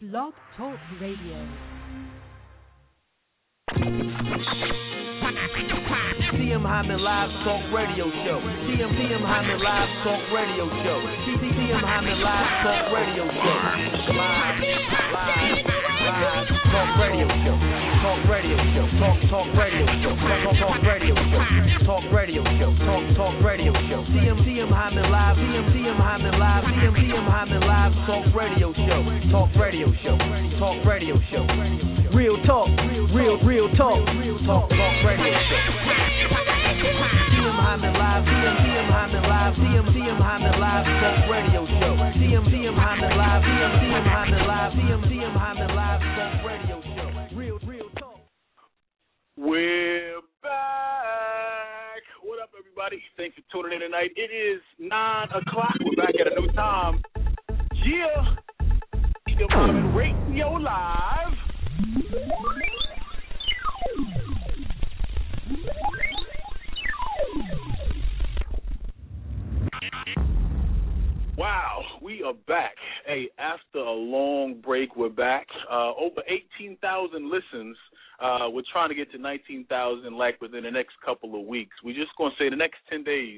Blog Talk Radio. TM Hyman Live Talk Radio Show. TM Hyman Live Talk Radio Show. TM Hyman Live Talk Radio Show. Live Talk Radio Show. Talk Radio Show. Talk Radio Show. Talk Radio Show. Talk Radio Show. Talk Radio Show. TM Hyman Live. TM Hyman Live. TM Hyman Live Talk Radio Show. Talk Radio Show. Talk Radio Show. Real talk. Real talk. Talk Radio Show. TM Hyman Live. TM Hyman Live. TM Hyman Live Talk Radio Show. TM Hyman Live. TM Hyman Live. TM Hyman Live Talk Radio Show. Real talk. We're back. What up, everybody? Thanks for tuning in tonight. It is 9 o'clock. We're back at a new time. Yeah. TM Hyman Radio Live. Wow, we are back. Hey, after a long break, we're back. Over 18,000 listens. We're trying to get to 19,000 like within the next couple of weeks. We're just going to say the next 10 days.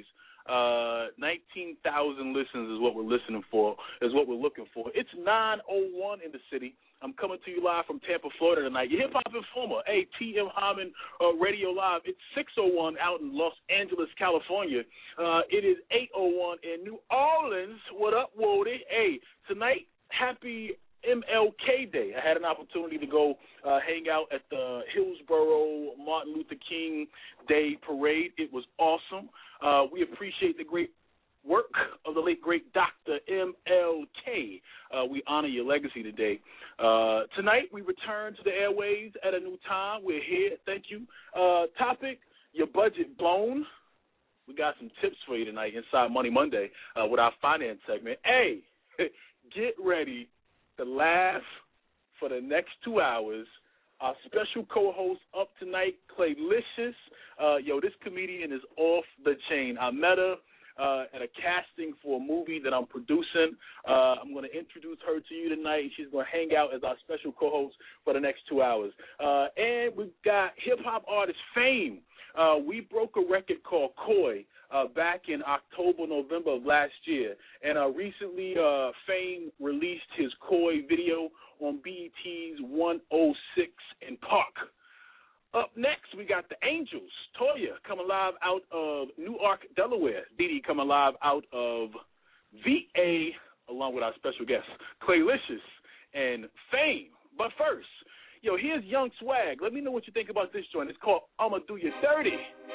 19,000 listens is what we're looking for. It's 9:01 in the city. I'm coming to you live from Tampa, Florida tonight. Your hip-hop informer, hey, TM Hyman Radio Live. It's 6:01 out in Los Angeles, California. It is 8:01 in New Orleans. What up, Woody? Hey, tonight, happy MLK Day. I had an opportunity to go hang out at the Hillsborough Martin Luther King Day Parade. It was awesome. We appreciate the great work of the late, great Dr. MLK. We honor your legacy today. Tonight, we return to the airways at a new time. We're here. Thank you. Topic, your budget blown. We got some tips for you tonight inside Money Monday with our finance segment. Hey, get ready to laugh for the next 2 hours. Our special co-host up tonight, Claylicious. This comedian is off the chain. I met her at a casting for a movie that I'm producing. I'm going to introduce her to you tonight. She's going to hang out as our special co-host for the next 2 hours. And we've got hip-hop artist Fame. We broke a record called Koi back in October, November of last year. And recently, Fame released his Koi video on BET's 106 in Park. Up next, we got the Angels. Toya coming live out of Newark, Delaware. Dee coming live out of VA, along with our special guest, Claylicious and Fame. But first, here's Young Swag. Let me know what you think about this joint. It's called I'ma Do You Dirty.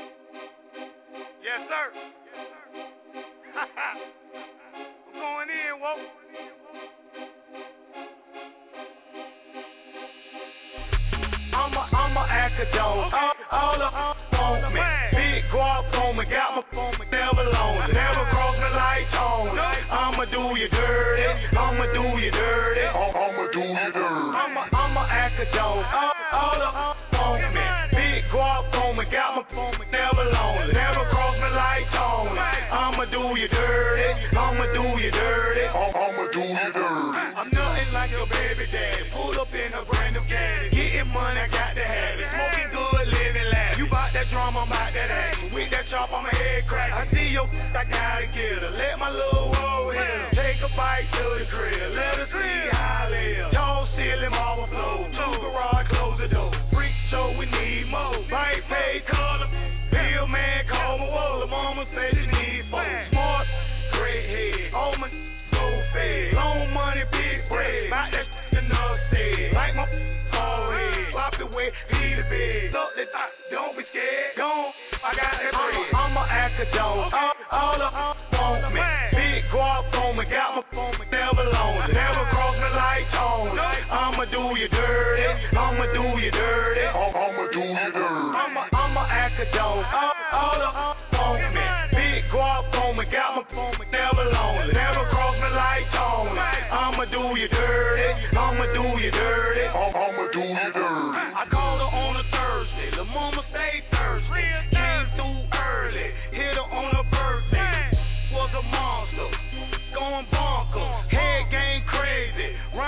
Yes, sir. I'm going in, whoa. I'ma act a dog. All up on me. Big guap on me. Got my phone, never lonely. Never cross me like Tony. I'ma do you dirty. I'ma do you dirty. I'ma do you dirty. I'ma act a dog. All up on me. Big guap on me. Got my phone, never lonely. Never cross me like Tony. I'ma do you dirty. I'ma do you dirty. I'ma do you dirty. I'm nothing like your baby daddy. Pull up in a brand new caddy. Getting money, I got to have it. Smoking good, living lavish. You bout that drum, I'm bout that action. With that chop, I'm a head crack. I see your I gotta get her. Let my little woe hit her. Take a bite to the crib. Let her see how I live. Tall ceiling, marble floor. 2 garage, close the door. Freak show, we need more. Right pay, color. Bill man, call my wall. The mama say she need 4. Smart, great head. All my so fed. Long money, big bread. Bout that enough said. Like my forehead. Pop the way, leave the bed. Look the top, don't be scared. Gone, I got that bread. I'ma act a dog. All up on me. Big guap on me. Got my phone, never lonely. Never cross me like Tony. I'ma do you dirty. I'ma do you dirty. I'ma do you dirty. I'ma act a dog. All up on me. Big guap on me. Got my phone, never lonely. Never cross me like Tony. I'ma do you dirty. I'ma do you dirty. I'ma do you dirty. I called her on a Thursday. The mama stayed thirsty. Came through early. Hit her on her birthday. Was a monster. Going bonkers. Head game crazy. Run the boy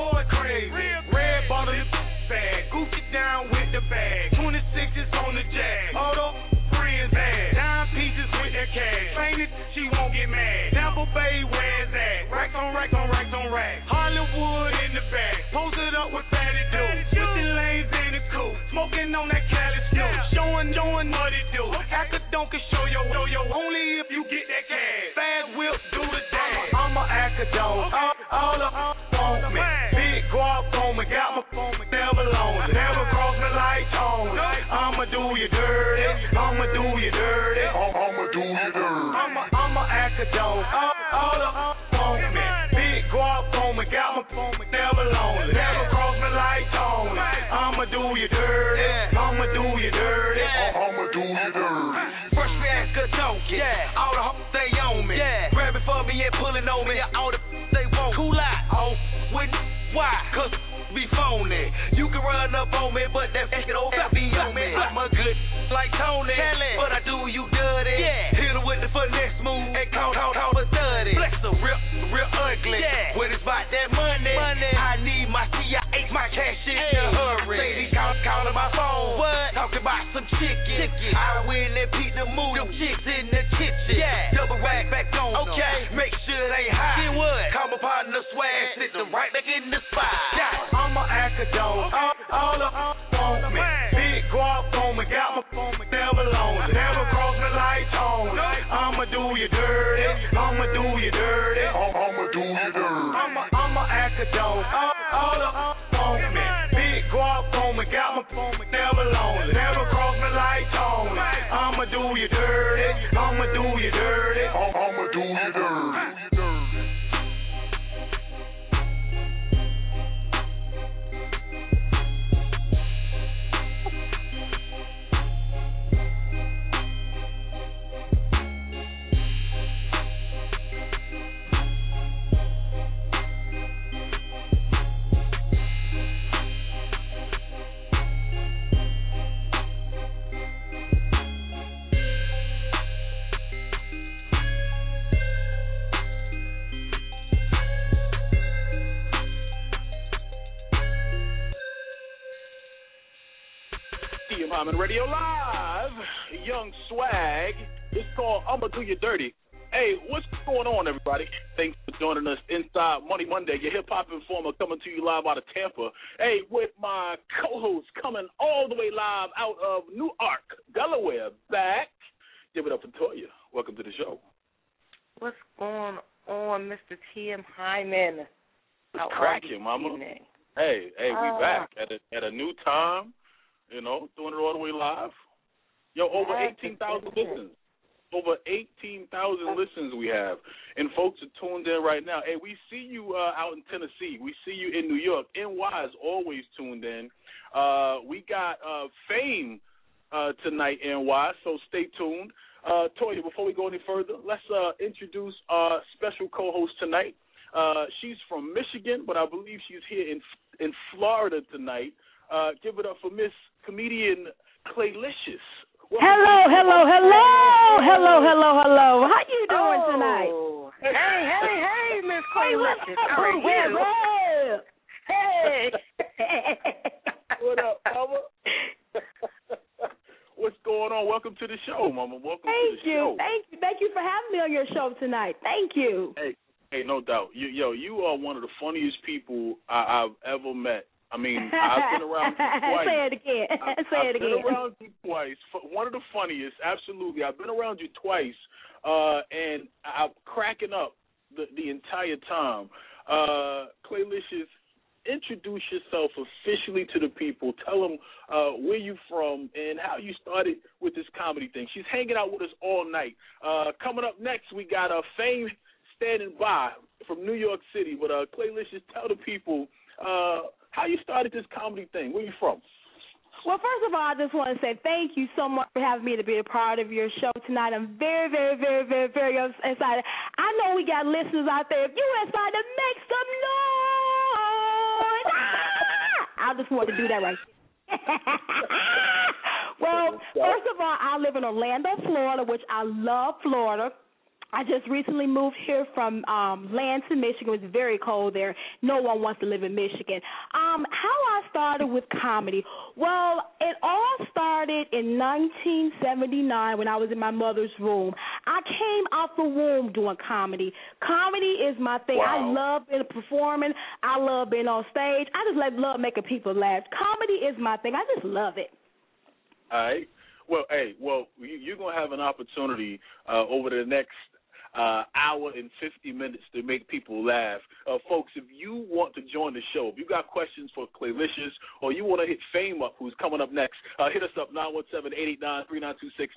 going crazy. Red bottle in bag, Gucci down with the bag. 26s on the jag. All the friends bad. Dime pieces with their cash. Fainted, she won't get mad. Tampa Bay, where's that? Racks on racks on racks on racks. Hollywood in the back. Posted up with Fatty Dude. Switching lanes in the coupe. Smoking on that Cali Snoop. Showing what it do. Acadon can show yo only if you get that cash. Fast whip, do the dash. I'm a Acadon. All the want me. Big guap on me. Got my phone, never lonely. Never cross me like Tony. I'ma do you dirty. I'ma do you dirty. I'ma do you dirty. I'm a Acadon. All the want me. Big guap on me. Got my phone, never lonely. Never cross me like Tony. I'ma do you dirty. I'ma do you dirty. I'ma do you dirty. Fresh Acadon. Yeah. All the hoes they on me. Yeah. Grab it for me and pull it on me. All the they want. Cool out. Oh, with why? Cause be phony. You can run up on me, but that shit over be on me. I'm a good like Tony, but I do you dirty. Yeah. Hit her with the finesse move and count for 30. Flex a real ugly. Yeah. When it's about that money, I need my CIH, my cash in a hurry. Say these calling my phone. What? Talking about some chicken. I win and beat the move. Them chicks in the kitchen. Yeah. Double rack back on. Okay. Make sure they high. Then what? Come upon the swag, sit them right back in the spot. Yeah. I'm a Acadon. All the want me. Big guap on me. Got my phone, never lonely. Never cross me like Tony. I'ma do you dirty. I'ma do you dirty. I'ma do you dirty. I'm a Acadon. All the want me. Big guap on me. Got my phone, never lonely. Never cross me like Tony. I'ma do you dirty. I'ma do you dirty. I'ma do you dirty. TM Hyman Radio Live, Young Swag. It's called I'ma Do You Dirty. Hey, what's going on, everybody? Thanks for joining us inside Money Monday, your hip-hop informer coming to you live out of Tampa. Hey, with my co-host coming all the way live out of Newark, Delaware, back. Give it up for Toya. Welcome to the show. What's going on, Mr. TM Hyman? It's cracking, mama. Hey, we back at a new time. You know, doing it all the way live. Yo, over 18,000 listens. Over 18,000 listens we have. And folks are tuned in right now. Hey, we see you out in Tennessee. We see you in New York. NY is always tuned in. We got Fame tonight, NY, so stay tuned. Toya, before we go any further, let's introduce our special co-host tonight. She's from Michigan, but I believe she's here in Florida tonight. Give it up for Miss Comedian Claylicious. Hello. How you doing tonight? Hey, Miss Claylicious. How are you? Hey. What up, Mama? What's going on? Welcome to the show, Mama. Welcome to the show. Thank you for having me on your show tonight. Thank you. Hey, no doubt. You are one of the funniest people I've ever met. I mean, I've been around you twice. Say it again. I've been around you twice. One of the funniest, absolutely. I've been around you twice, and I'm cracking up the entire time. Claylicious, introduce yourself officially to the people. Tell them where you from and how you started with this comedy thing. She's hanging out with us all night. Coming up next, we got Fame standing by from New York City. But Claylicious, tell the people how you started this comedy thing. Where you from? Well, first of all, I just want to say thank you so much for having me to be a part of your show tonight. I'm very, very, very, very, very excited. I know we got listeners out there. If you're excited, make some noise. I just want to do that right. Well, first of all, I live in Orlando, Florida, which I love Florida. I just recently moved here from Lansing, Michigan. It was very cold there. No one wants to live in Michigan. How I started with comedy. Well, it all started in 1979 when I was in my mother's womb. I came out the womb doing comedy. Comedy is my thing. Wow. I love performing. I love being on stage. I just love making people laugh. Comedy is my thing. I just love it. All right. Well, you're going to have an opportunity over the next hour and 50 minutes to make people laugh. Folks, if you want to join the show, if you got questions for Claylicious or you want to hit Fame up, who's coming up next, hit us up, 917-889-3926,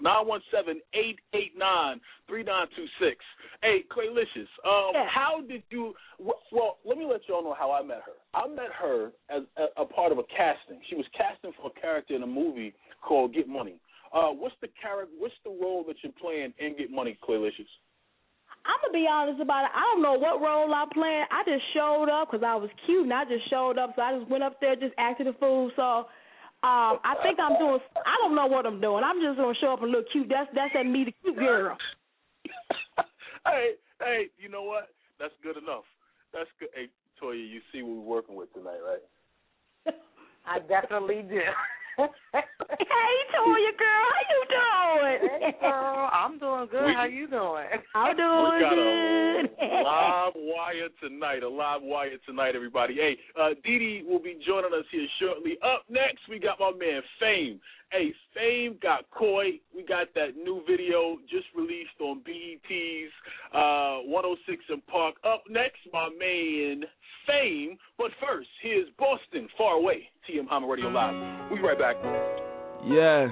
917-889-3926. Hey, Claylicious, how did you – well, let me let y'all know how I met her. I met her as a part of a casting. She was casting for a character in a movie called Get Money. What's the role that you're playing in Get Money, Claylicious? I'm going to be honest about it. I don't know what role I'm playing. I just showed up because I was cute, and I just showed up. So I just went up there, just acted a fool. So I think I'm doing – I don't know what I'm doing. I'm just going to show up and look cute. That's that me, the cute girl. Hey, you know what? That's good enough. That's good. Hey, Toya, you see what we're working with tonight, right? I definitely do. Hey, Toya, girl, how you doing? Hey, girl, I'm doing good. How you doing? I'm doing good. A live wire tonight, everybody. Hey, Dee Dee will be joining us here shortly. Up next, we got my man Fame. Hey, Fame got Koi. We got that new video just released on BET's 106 and Park. Up next, my man Fame. But first, here's Boston, Far Away. TM Hyman Radio Live. We'll be right back. Yeah.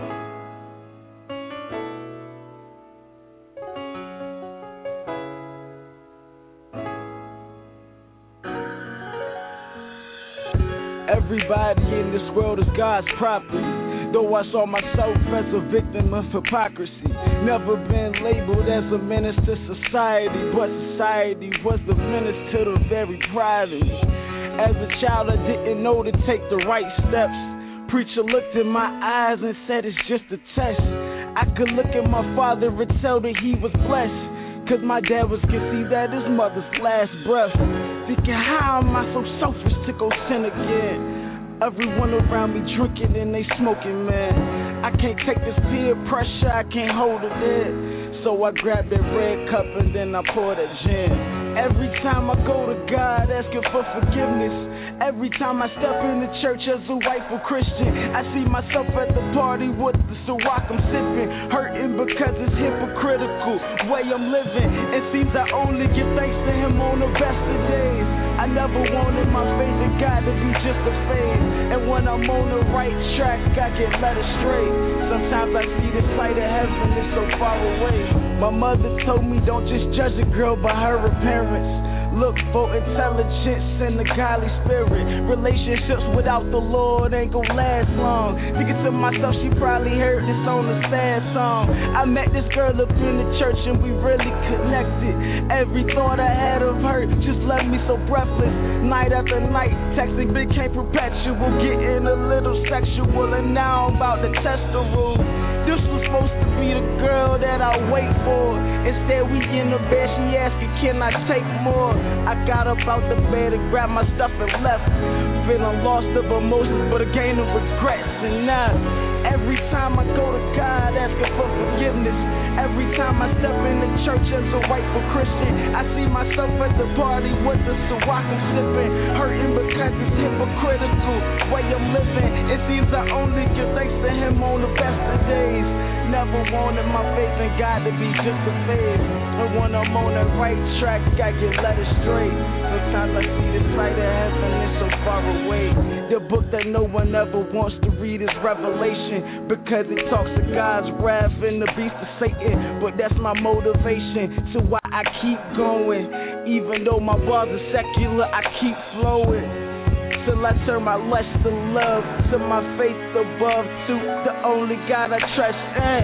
Everybody in this world is God's property. Though I saw myself as a victim of hypocrisy. Never been labeled as a menace to society, but society was the menace to the very pride of me. As a child, I didn't know to take the right steps. Preacher looked in my eyes and said it's just a test. I could look at my father and tell that he was blessed, cause my dad was conceived at his mother's last breath. Thinking, how am I so selfish to go sin again? Everyone around me drinking and they smoking, man. I can't take this peer pressure, I can't hold it in. So I grabbed that red cup and then I poured that gin. Every time I go to God asking for forgiveness, every time I step in the church as a rightful Christian, I see myself at the party with the Ciroc I'm sipping, hurting because it's hypocritical way I'm living. It seems I only give thanks to Him on the best of days. I never wanted my faith in God to be just a phase, and when I'm on the right track, I get led astray. Sometimes I see the sight of heaven, it's so far away. My mother told me don't just judge a girl by her appearance. Look for intelligence and a godly spirit. Relationships without the Lord ain't gon' last long. Thinking to myself, she probably heard this on a sad song. I met this girl up in the church and we really connected. Every thought I had of her just left me so breathless. Night after night, texting became perpetual, getting a little sexual, and now I'm about to test the rules. This was supposed to be the girl that I wait for. Instead, we in the bed, she asking, can I take more? I got up out the bed and grabbed my stuff and left. Feeling lost of emotions, but a gain of regrets. And now, every time I go to God asking for forgiveness, every time I step in the church as a rightful Christian, I see myself at the party with the Ciroc I'm sipping, hurting because it's hypocritical way I'm living. It seems I only give thanks to Him on the best of days. Never wanted my faith in God to be just a phase, and when I'm on the right track, I get led astray. Sometimes I see the sight of heaven, it's so far away. The book that no one ever wants to read is Revelation, because it talks of God's wrath and the beast of Satan. But that's my motivation to why I keep going. Even though my bars are secular, I keep flowing till I turn my lust to love, to my faith above, to the only God I trust in.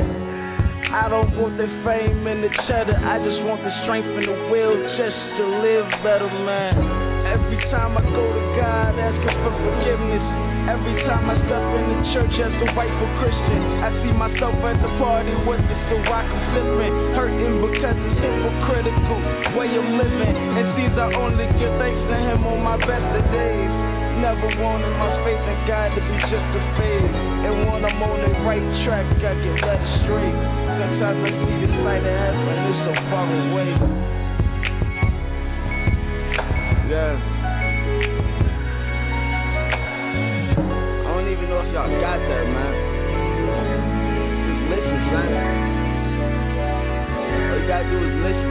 I don't want the fame and the cheddar, I just want the strength and the will just to live better, man. Every time I go to God asking for forgiveness, every Every time I step in the church as a rightful Christian, I see myself at the party with the Ciroc I'm sipping, hurting because it's hypocritical way of living. It seems I only give thanks to him on my best of days. Never wanted my faith in God to be just a phase. And when I'm on the right track, I get led astray. Sometimes I see the sight of heaven, it's so far away. Yeah. I don't even know if y'all got that, man. Just listen, son. All you gotta do is listen.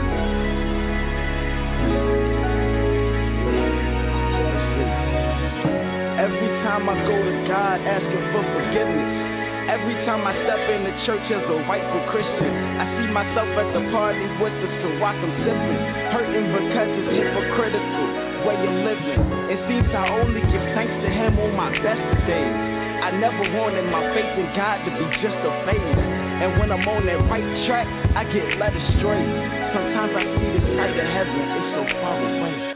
Every time I go to God asking for forgiveness, every time I step in the church as a rightful Christian, I see myself at the party with the Ciroc I'm sipping, hurting because it's hypocritical way of living. It seems I only give thanks to him on my best days. I never wanted my faith in God to be just a phase. And when I'm on that right track, I get led astray. Sometimes I see the sight of heaven, it's so far away.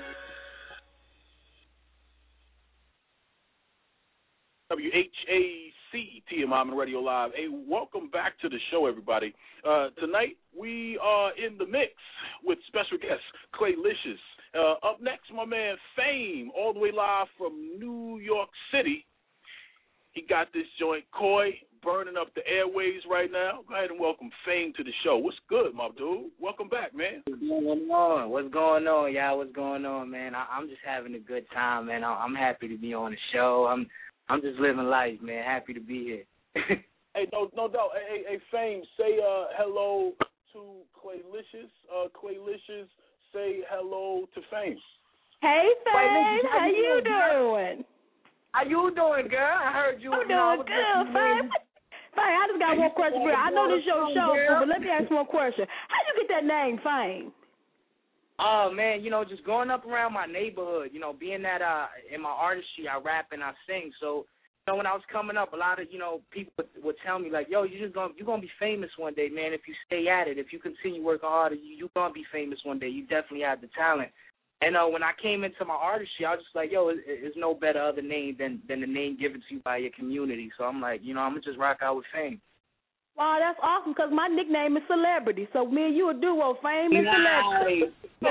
WHAC TM Hyman Radio Live. Hey, welcome back to the show, everybody. Tonight we are in the mix with special guest Clay Licious. Up next, my man Fame, all the way live from New York City. He got this joint Koi burning up the airways right now. Go ahead and welcome Fame to the show. What's good, my dude? Welcome back, man. What's going on? What's going on, y'all? What's going on, man? I'm just having a good time, man. I'm happy to be on the show. I'm just living life, man. Happy to be here. Hey, no doubt. Hey, Fame, say hello to Clay Licious. Clay Licious, say hello to Fame. Hey, Fame, how you doing? How you doing, girl? I heard you. I'm doing good, Fame. Fame, I just got one question for you. I know this your show, but let me ask you one question. How you get that name, Fame? Oh, man, just growing up around my neighborhood, being that in my artistry, I rap and I sing. So, when I was coming up, a lot of, people would tell me, like, yo, you're going to be famous one day, man, if you stay at it. If you continue working harder, you're going to be famous one day. You definitely have the talent. And when I came into my artistry, I was just like, yo, there's no better other name than the name given to you by your community. So I'm like, I'm going to just rock out with Fame. Wow, that's awesome, because my nickname is Celebrity. So me and you a duo, Fame and Celebrity. Nice.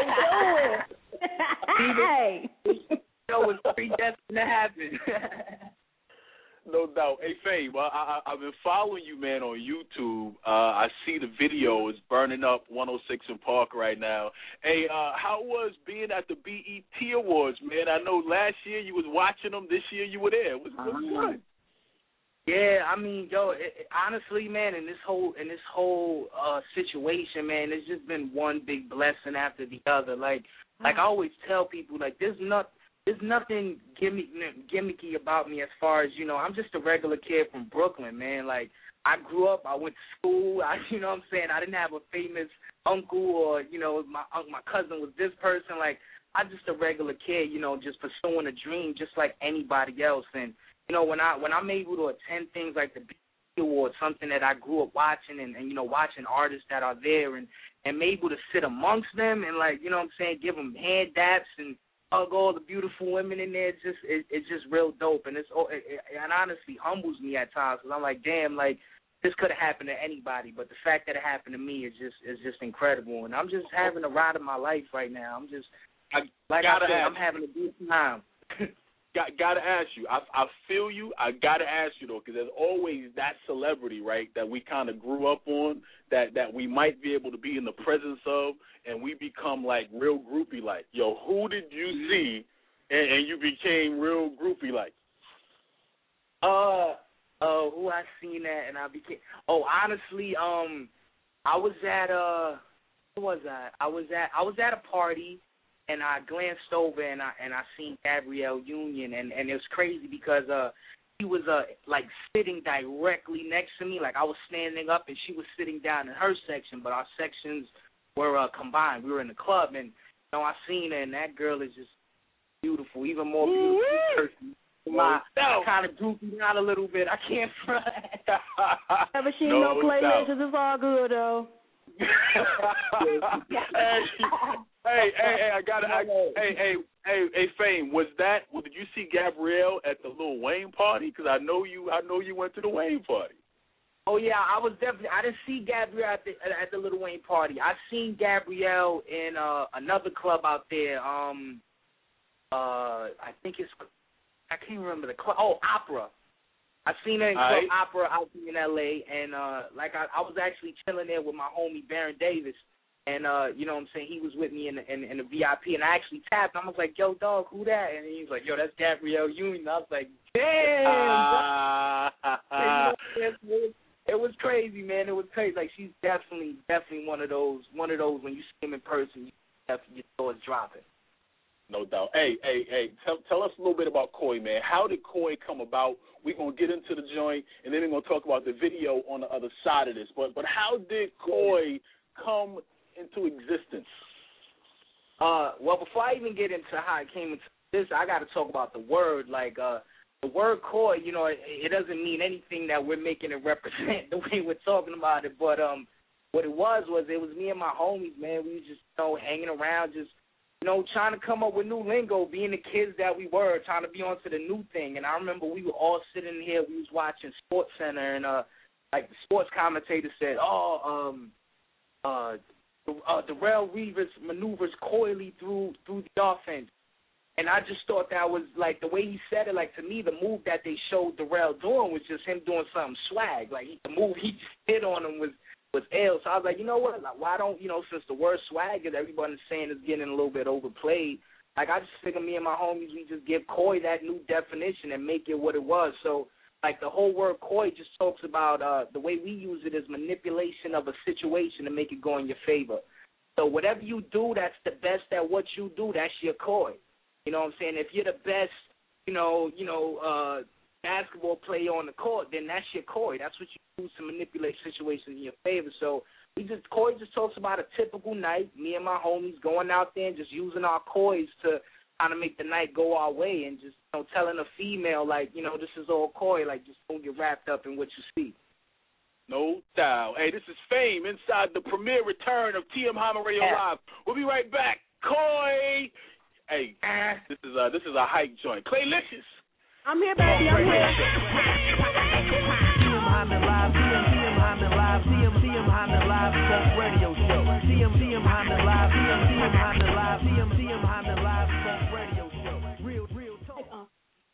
Hey. It's predestined to happen. No doubt. Hey, Fame, I've been following you, man, on YouTube. I see the video is burning up 106 in Park right now. Hey, how was being at the BET Awards, man? I know last year you was watching them. This year you were there. What's good? Yeah, I mean, yo, honestly, man, in this whole situation, man, it's just been one big blessing after the other. Like I always tell people, like, there's nothing gimmicky about me as far as, I'm just a regular kid from Brooklyn, man. Like, I grew up, I went to school, you know what I'm saying? I didn't have a famous uncle or, my cousin was this person. Like, I'm just a regular kid, just pursuing a dream just like anybody else. And, when I'm able to attend things like the BET Awards, something that I grew up watching and watching artists that are there and I'm able to sit amongst them and, like, give them hand daps and hug all the beautiful women in there. It's just real dope, and it honestly humbles me at times because I'm like, damn, like, this could have happened to anybody, but the fact that it happened to me is just incredible, and I'm just having a ride of my life right now. I'm having a good time. Gotta ask you. I feel you. I gotta ask you though, because there's always that celebrity, right, that we kind of grew up on, that we might be able to be in the presence of, and we become like real groupie like. Yo, who did you see, and you became real groupie like? Who I seen that and I became? Oh, honestly, I was at who was I? I was at a party. And I glanced over and I seen Gabrielle Union, and it was crazy because he was like sitting directly next to me, like I was standing up and she was sitting down in her section, but our sections were combined. We were in the club, and I seen her, and that girl is just beautiful, even more beautiful in person. I kind of goofy out a little bit. I can't front. Never seen no playlists. It's all good though. Hey, I got it. Hey, Fame, did you see Gabrielle at the Lil Wayne party? Because I know you went to the Wayne party. Oh yeah, I didn't see Gabrielle at the Lil Wayne party. I seen Gabrielle in another club out there. I can't remember the club. Oh, Opera. I seen her in Club Opera out in LA, and I was actually chilling there with my homie Baron Davis. And, you know what I'm saying, he was with me in the VIP, and I actually tapped. I was like, yo, dog, who that? And he was like, yo, that's Gabrielle Union. I was like, damn. It was crazy, man. It was crazy. Like, she's definitely one of those when you see him in person, your jaw is dropping. No doubt. Hey, tell us a little bit about Koi, man. How did Koi come about? We're going to get into the joint, and then we're going to talk about the video on the other side of this. But how did Koi come into existence? Well, before I even get into how it came into this, I got to talk about the word. Like, the word Koi, you know, it doesn't mean anything that we're making it represent the way we're talking about it. But what it was me and my homies, man. We was just, you know, hanging around, just, you know, trying to come up with new lingo, being the kids that we were, trying to be onto the new thing. And I remember we were all sitting here, we was watching Sports Center, and like the sports commentator said, Darrelle Revis maneuvers coyly through the offense. And I just thought that was, like, the way he said it, like, to me, the move that they showed Darrelle doing was just him doing something swag. Like, the move he just hit on him was ill. So I was like, you know what, like, why don't, you know, since the word swag is everybody's saying is getting a little bit overplayed, like, I just figured me and my homies, we just give Koi that new definition and make it what it was. So, like, the whole word Koi just talks about the way we use it is manipulation of a situation to make it go in your favor. So whatever you do, that's the best at what you do, that's your Koi. You know what I'm saying? If you're the best, basketball player on the court, then that's your Koi. That's what you use to manipulate situations in your favor. So Koi just talks about a typical night, me and my homies going out there and just using our Kois to kind of make the night go our way, and just, you know, telling a female, like, you know, this is all Koi, like, just don't get wrapped up in what you see. No doubt. Hey, this is Fame inside the premiere return of TM Hyman Radio Live. We'll be right back. Koi. Hey, this is a hype joint. Claylicious. I'm here, baby. I'm here. TM Hyman Live. TM Hyman Live. TM Hyman Live. Talk radio show. TM Hyman Live. TM Hyman Live. TM Hyman Live. Talk radio show. Real talk.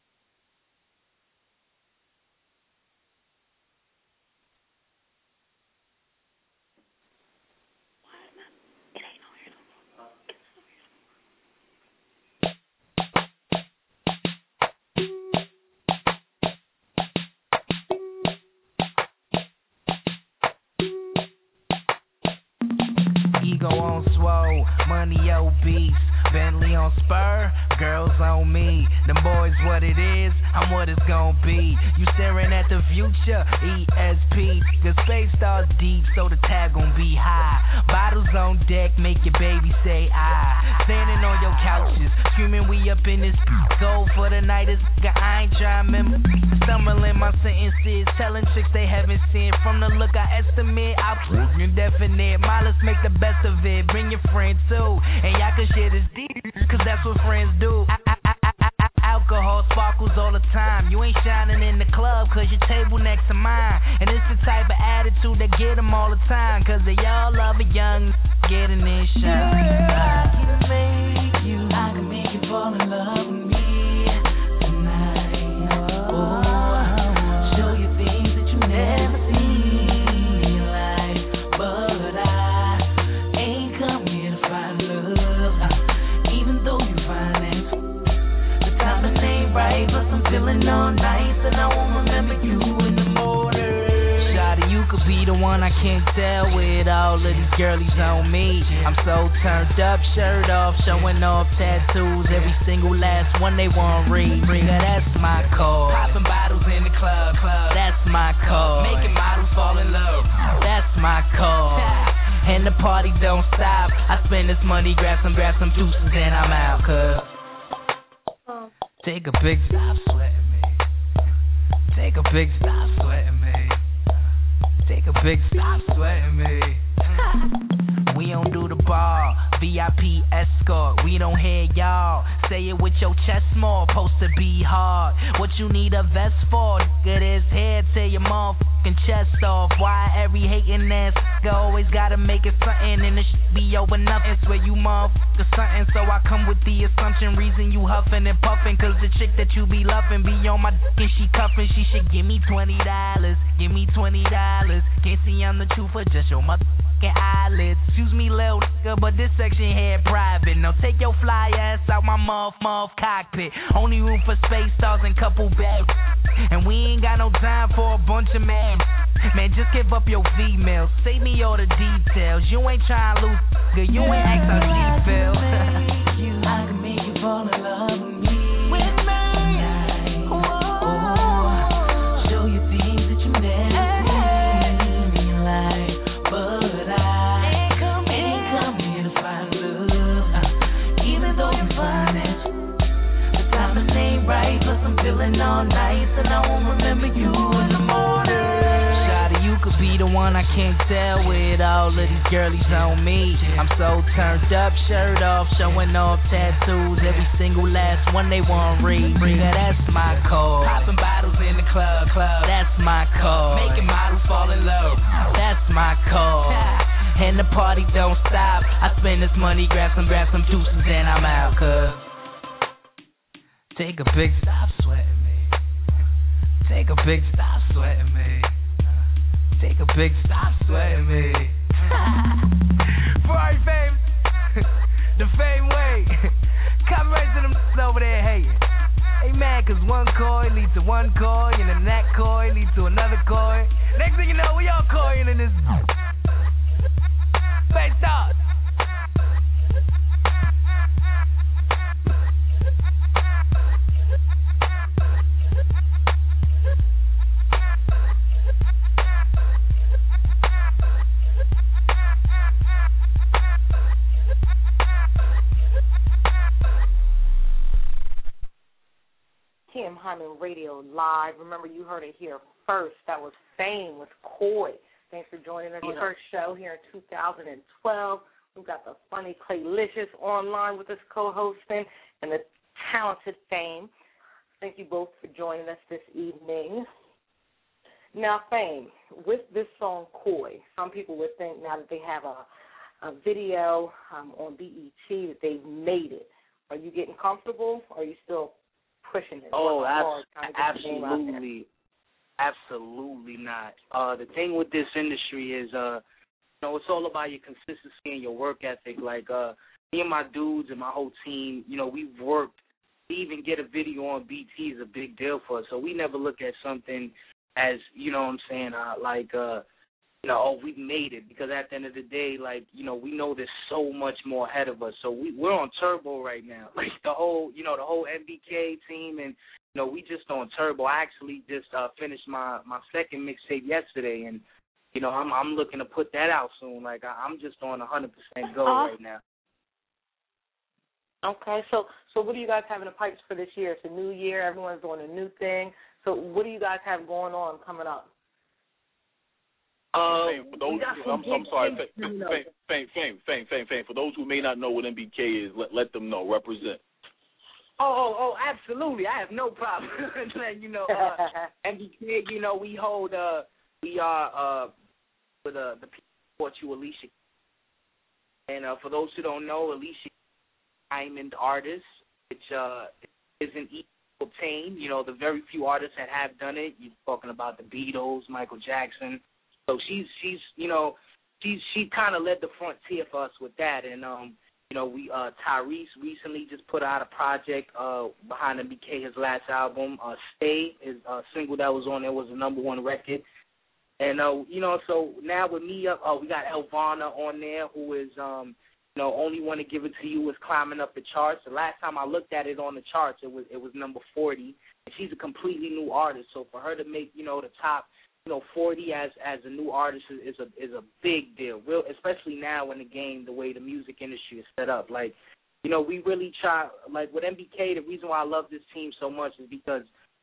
Ego on swole, money obese, Bentley on spur, girls on me. Them boys what it is, I'm what it's gon' be. You staring at the future, ESP. The space starts deep, so the tag gon' be high. Bottles on deck, make your baby say I. Standing on your couches, screaming we up in this gold for the night is I ain't trying to remember. Stumbling my sentences, telling chicks they haven't seen. From the look I estimate, I prove indefinite. Let's make the best of it, bring your friend too. And y'all can share this deep, cause that's what friends do. Alcohol sparkles all the time. You ain't shining in the club cause your table next to mine. And it's the type of attitude that get them all the time. Cause they all love a young getting this shot. I can make you fall in love with me tonight. Oh, show you things that you never seen in life. But I ain't come here to find love, even though you find it. The timing ain't right, but I'm feeling all nice, and I won't remember you in the morning. Shawty, you could be the one I can't tell with all of these girlies on me. I'm so turned up, shirt off, showing off tattoos. Every single last one they want read. Now that's my call. Popping bottles in the club, that's my call. Making models fall in love, that's my call. And the party don't stop. I spend this money, grab some deuces, and I'm out. Cause take a big stop sweating me. Take a big stop sweating me. Take a big stop sweating me. We don't do the bar, VIP escort. We don't hear y'all. Say it with your chest small, supposed to be hard. What you need a vest for? Nigga, this head, tear your motherfucking chest off. Why every hating ass nigga always gotta make it something and it should be over nothing? Swear you motherfucker something, so I come with the assumption. Reason you huffing and puffing, cause the chick that you be loving be on my dick and she cuffing. She should give me $20, give me $20. Can't see I'm the truth for just your motherfucking eyelids. Excuse me, little nigga, but this section here private. Now take your fly ass out my muff cockpit. Only room for space stars and couple bags. And we ain't got no time for a bunch of men. Man, just give up your females. Save me all the details. You ain't trying to lose, nigga. You ain't ask how she feel. I can make you fall in love with me. Right, plus I'm feeling all nice and I won't remember you in the morning. Shawty, you could be the one I can't tell with all of these girlies on me. I'm so turned up, shirt off, showing off tattoos. Every single last one they want read. That's my call. Popping bottles in the club. That's my call. Making models fall in love. That's my call. And the party don't stop. I spend this money, grab some juices, and I'm out, cuz. Take a big stop sweating me. Take a big stop sweating me. Take a big stop sweating me. Ferrari fame, the fame way. Come right to them over there hating. They mad cause one coin leads to one coin, and then that coin leads to another coin. Next thing you know, we all coin in this. Face stars. TM Hyman Radio Live. Remember, you heard it here first. That was Fame with Coy. Thanks for joining us. The first show here in 2012. We've got the funny Claylicious online with us co-hosting and the talented Fame. Thank you both for joining us this evening. Now, Fame, with this song Coy, some people would think now that they have a video on BET that they've made it. Are you getting comfortable, or are you still pushing it? Oh, absolutely. Absolutely not. The thing with this industry is, it's all about your consistency and your work ethic. Like, me and my dudes and my whole team, we've worked. To even get a video on BT is a big deal for us. So we never look at something as, we've made it. Because at the end of the day, we know there's so much more ahead of us. So we're on turbo right now. Like the whole MBK team, and we just on turbo. I actually just finished my second mixtape yesterday, and I'm looking to put that out soon. Like I'm just on 100% go right now. Okay, so what do you guys have in the pipes for this year? It's a new year. Everyone's doing a new thing. So what do you guys have going on coming up? I'm sorry, Fame. For those who may not know what MBK is, let them know. Represent. Oh, absolutely. I have no problem letting you know. MBK, we hold, we are with the people support you, Alicia. And for those who don't know, Alicia Diamond artist, which isn't easy to obtain. The very few artists that have done it. You're talking about the Beatles, Michael Jackson. So she kind of led the frontier for us with that. And we Tyrese recently just put out a project behind MBK, his last album, Stay, his single that was on there was the #1 record. And so now with me up, we got Elvana on there, who is Only Want to Give It to You is climbing up the charts. The last time I looked at it on the charts, it was number 40. And she's a completely new artist. So for her to make the top 40 as a new artist is a big deal. Especially now in the game, the way the music industry is set up. We really try. Like with MBK, the reason why I love this team so much is because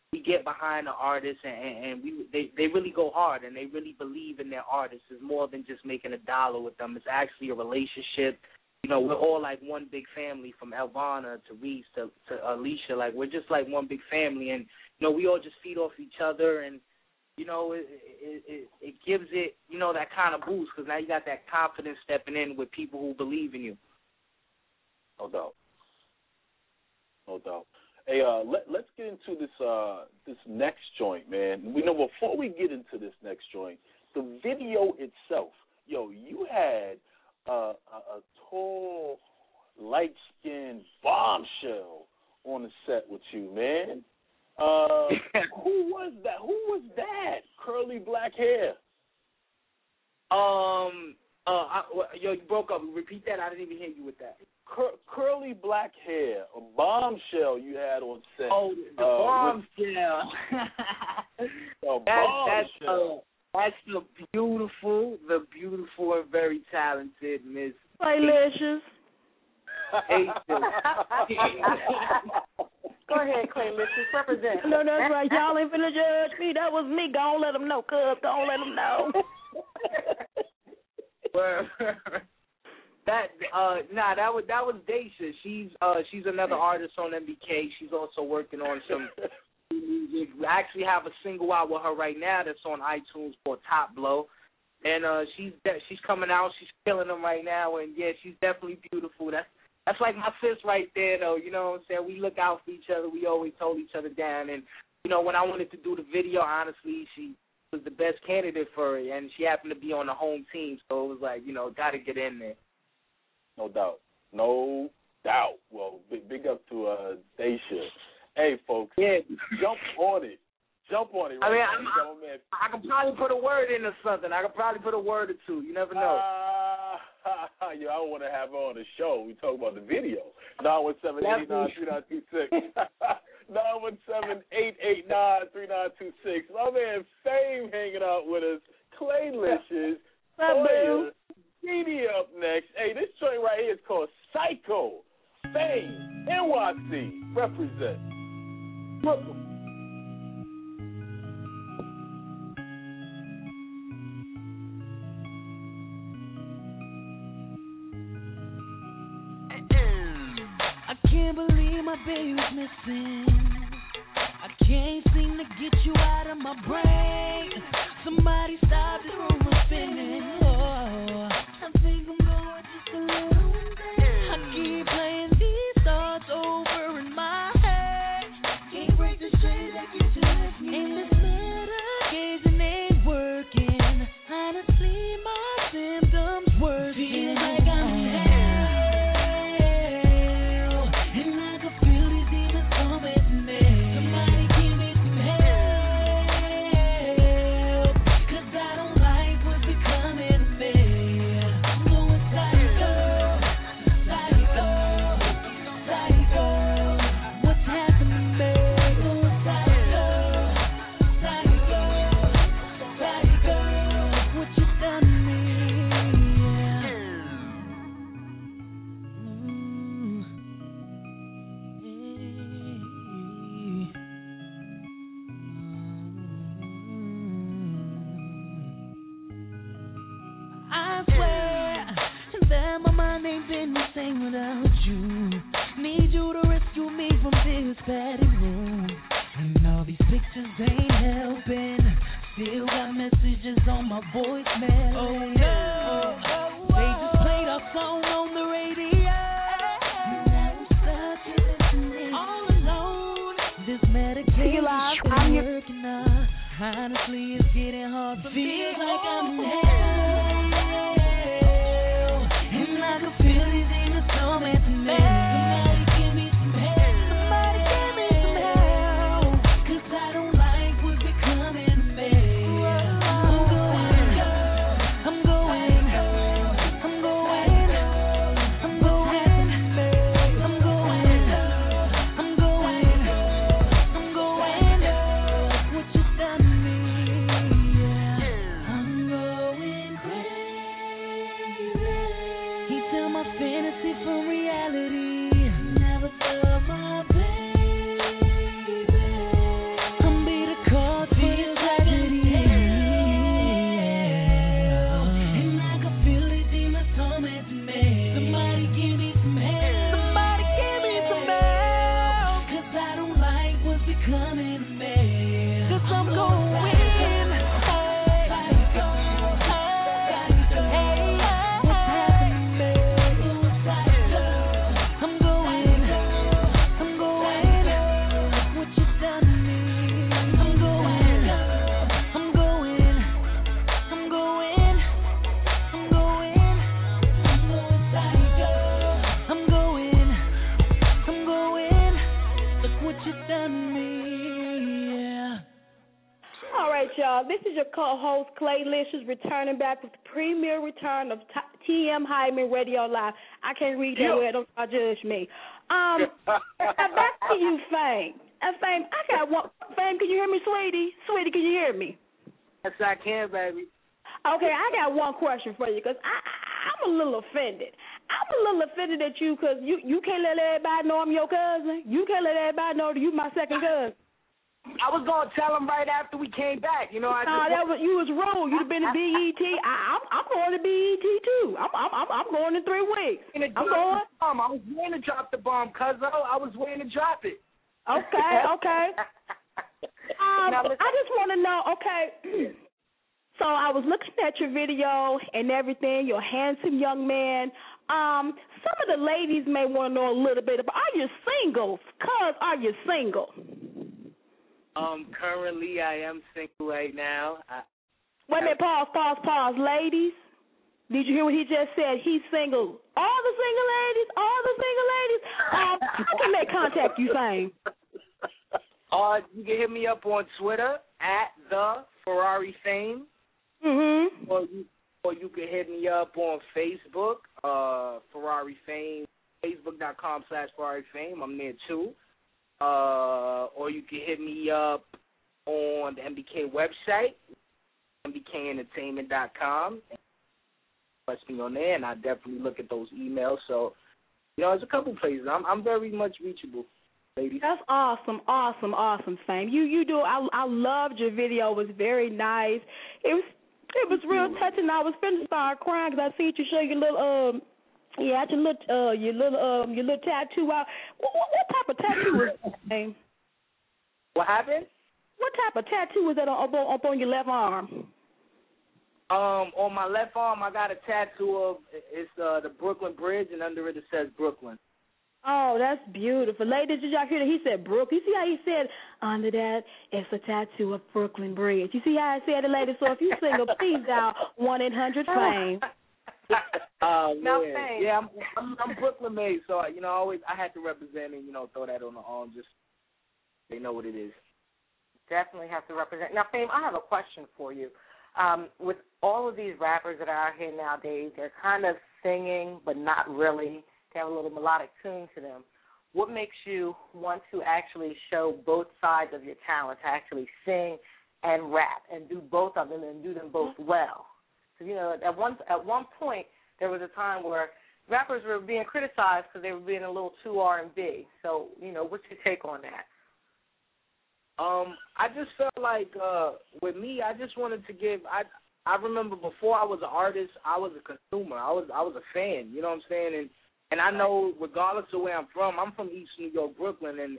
we get behind the artists, and they really go hard, and they really believe in their artists. It's more than just making $1 with them. It's actually a relationship. You know, we're all like one big family, from Elvana to Reese to Alicia. Like, we're just like one big family, and, you know, we all just feed off each other, and, you know, it gives it, you know, that kind of boost, because now you got that confidence stepping in with people who believe in you. No doubt. No doubt. Hey, let's get into this next joint, man. We know before we get into this next joint, the video itself, yo, you had a tall, light-skinned bombshell on the set with you, man. Who was that? Who was that? Curly black hair. Yo, you broke up. Repeat that. I didn't even hear you with that. Curly black hair, a bombshell you had on set. Oh, the bombshell. That's the beautiful and very talented Miss Claylicious. Go ahead, Claylicious. Represent. No, that's right. Y'all ain't finna judge me. That was me. Go on, let them know, cuz. Go on, let them know. That was Daisha. She's another artist on MBK. She's also working on some music. We actually have a single out with her right now that's on iTunes called Top Blow, and she's coming out. She's killing them right now, and yeah, she's definitely beautiful. That's like my sis right there, though. You know what I'm saying? We look out for each other. We always hold each other down, and you know, when I wanted to do the video, honestly, she was the best candidate for it, and she happened to be on the home team, so it was like, you know, got to get in there. No doubt. No doubt. Well, big up to Daisha. Hey, folks, jump on it. Right, I mean, I could probably put a word in or something. I could probably put a word or two. You never know. Yo, I want to have her on the show. We talk about the video. 917-889-3926. 917-889-3926. My man Fame hanging out with us. Claylicious. CD up next. Hey, this joint right here is called Psycho. Fame. NYC. Represent. Brooklyn. I can't believe my baby's missing. I can't seem to get you out of my brain. Somebody stop this rumor spinning. Oh, I think I'm going just a little insane. I keep playing these thoughts over in my head. Can't break the straight like you just me. And this medication ain't working. Honestly, my symptoms worse. Feels like I'm in hell. Without you, need you to rescue me from this bad room. And all these pictures ain't helping. Still got messages on my voicemail. Oh no, they just played our song on the radio. And I'm stuck listening all alone. This medication ain't working out. Honestly, it's getting hard for me. Feels like I'm in hell. And I can feel these demons coming to me. Somebody give me some help. Somebody give me some help. 'Cause I don't like what's becoming of me. I'm going. I'm going. I'm going. I'm going. I'm going. I'm going. I'm going. What you done to me? I'm going crazy. with me? 'Cause I'm going. Y'all, this is your co-host Clay Licious returning back with the premiere return of TM Hyman Radio Live. I can't read that word, don't judge me. Back to you, Fame. Fame, I got one. Fame, can you hear me, sweetie? Sweetie, can you hear me? Yes, I can, baby. Okay, I got one question for you because I'm a little offended. I'm a little offended at you because you can't let everybody know I'm your cousin. You can't let everybody know that you my second cousin. I was gonna tell him right after we came back. You know, you was rude. You'd have been to BET. I'm going to BET too. I'm going in 3 weeks. I'm going. I was waiting to drop the bomb, cuz I was waiting to drop it. Okay. I just want to know. Okay. So I was looking at your video and everything. You're a handsome young man. Some of the ladies may want to know a little bit about. Are you single? Cuz, are you single? Currently I am single right now. Wait a minute, pause. Ladies, did you hear what he just said? He's single. All the single ladies. How can they contact you, Fame? You can hit me up on Twitter at the Ferrari Fame. Mm-hmm. Or you can hit me up on Facebook, Ferrari Fame, Facebook.com/Ferrari Fame. I'm there too. Or you can hit me up on the MBK website, mbkentertainment.com. Press me on there, and I definitely look at those emails. So, there's a couple places. I'm very much reachable, ladies. That's awesome, Fame. You do. I loved your video. It was very nice. It was real touching. I was finna start crying because I see you show your little your little tattoo out. What type of tattoo was that? What happened? What type of tattoo was that up on your left arm? On my left arm, I got a tattoo of the Brooklyn Bridge, and under it says Brooklyn. Oh, that's beautiful. Ladies, did y'all hear that? He said Brook. You see how he said under that it's a tattoo of Brooklyn Bridge. You see how I said it, ladies? So if you're single, please dial 1-800-FAME. Now, yeah, I'm Brooklyn made, so I had to represent and throw that on the arm, just they know what it is. Definitely have to represent. Now, Fame, I have a question for you. With all of these rappers that are out here nowadays, they're kind of singing, but not really. They have a little melodic tune to them. What makes you want to actually show both sides of your talent, to actually sing and rap and do both of them and do them both well? Because, at one point, there was a time where rappers were being criticized because they were being a little too R&B. So, what's your take on that? I just felt like with me, I just wanted to give. I remember before I was an artist, I was a consumer. I was a fan. You know what I'm saying? And I know, regardless of where I'm from East New York, Brooklyn, and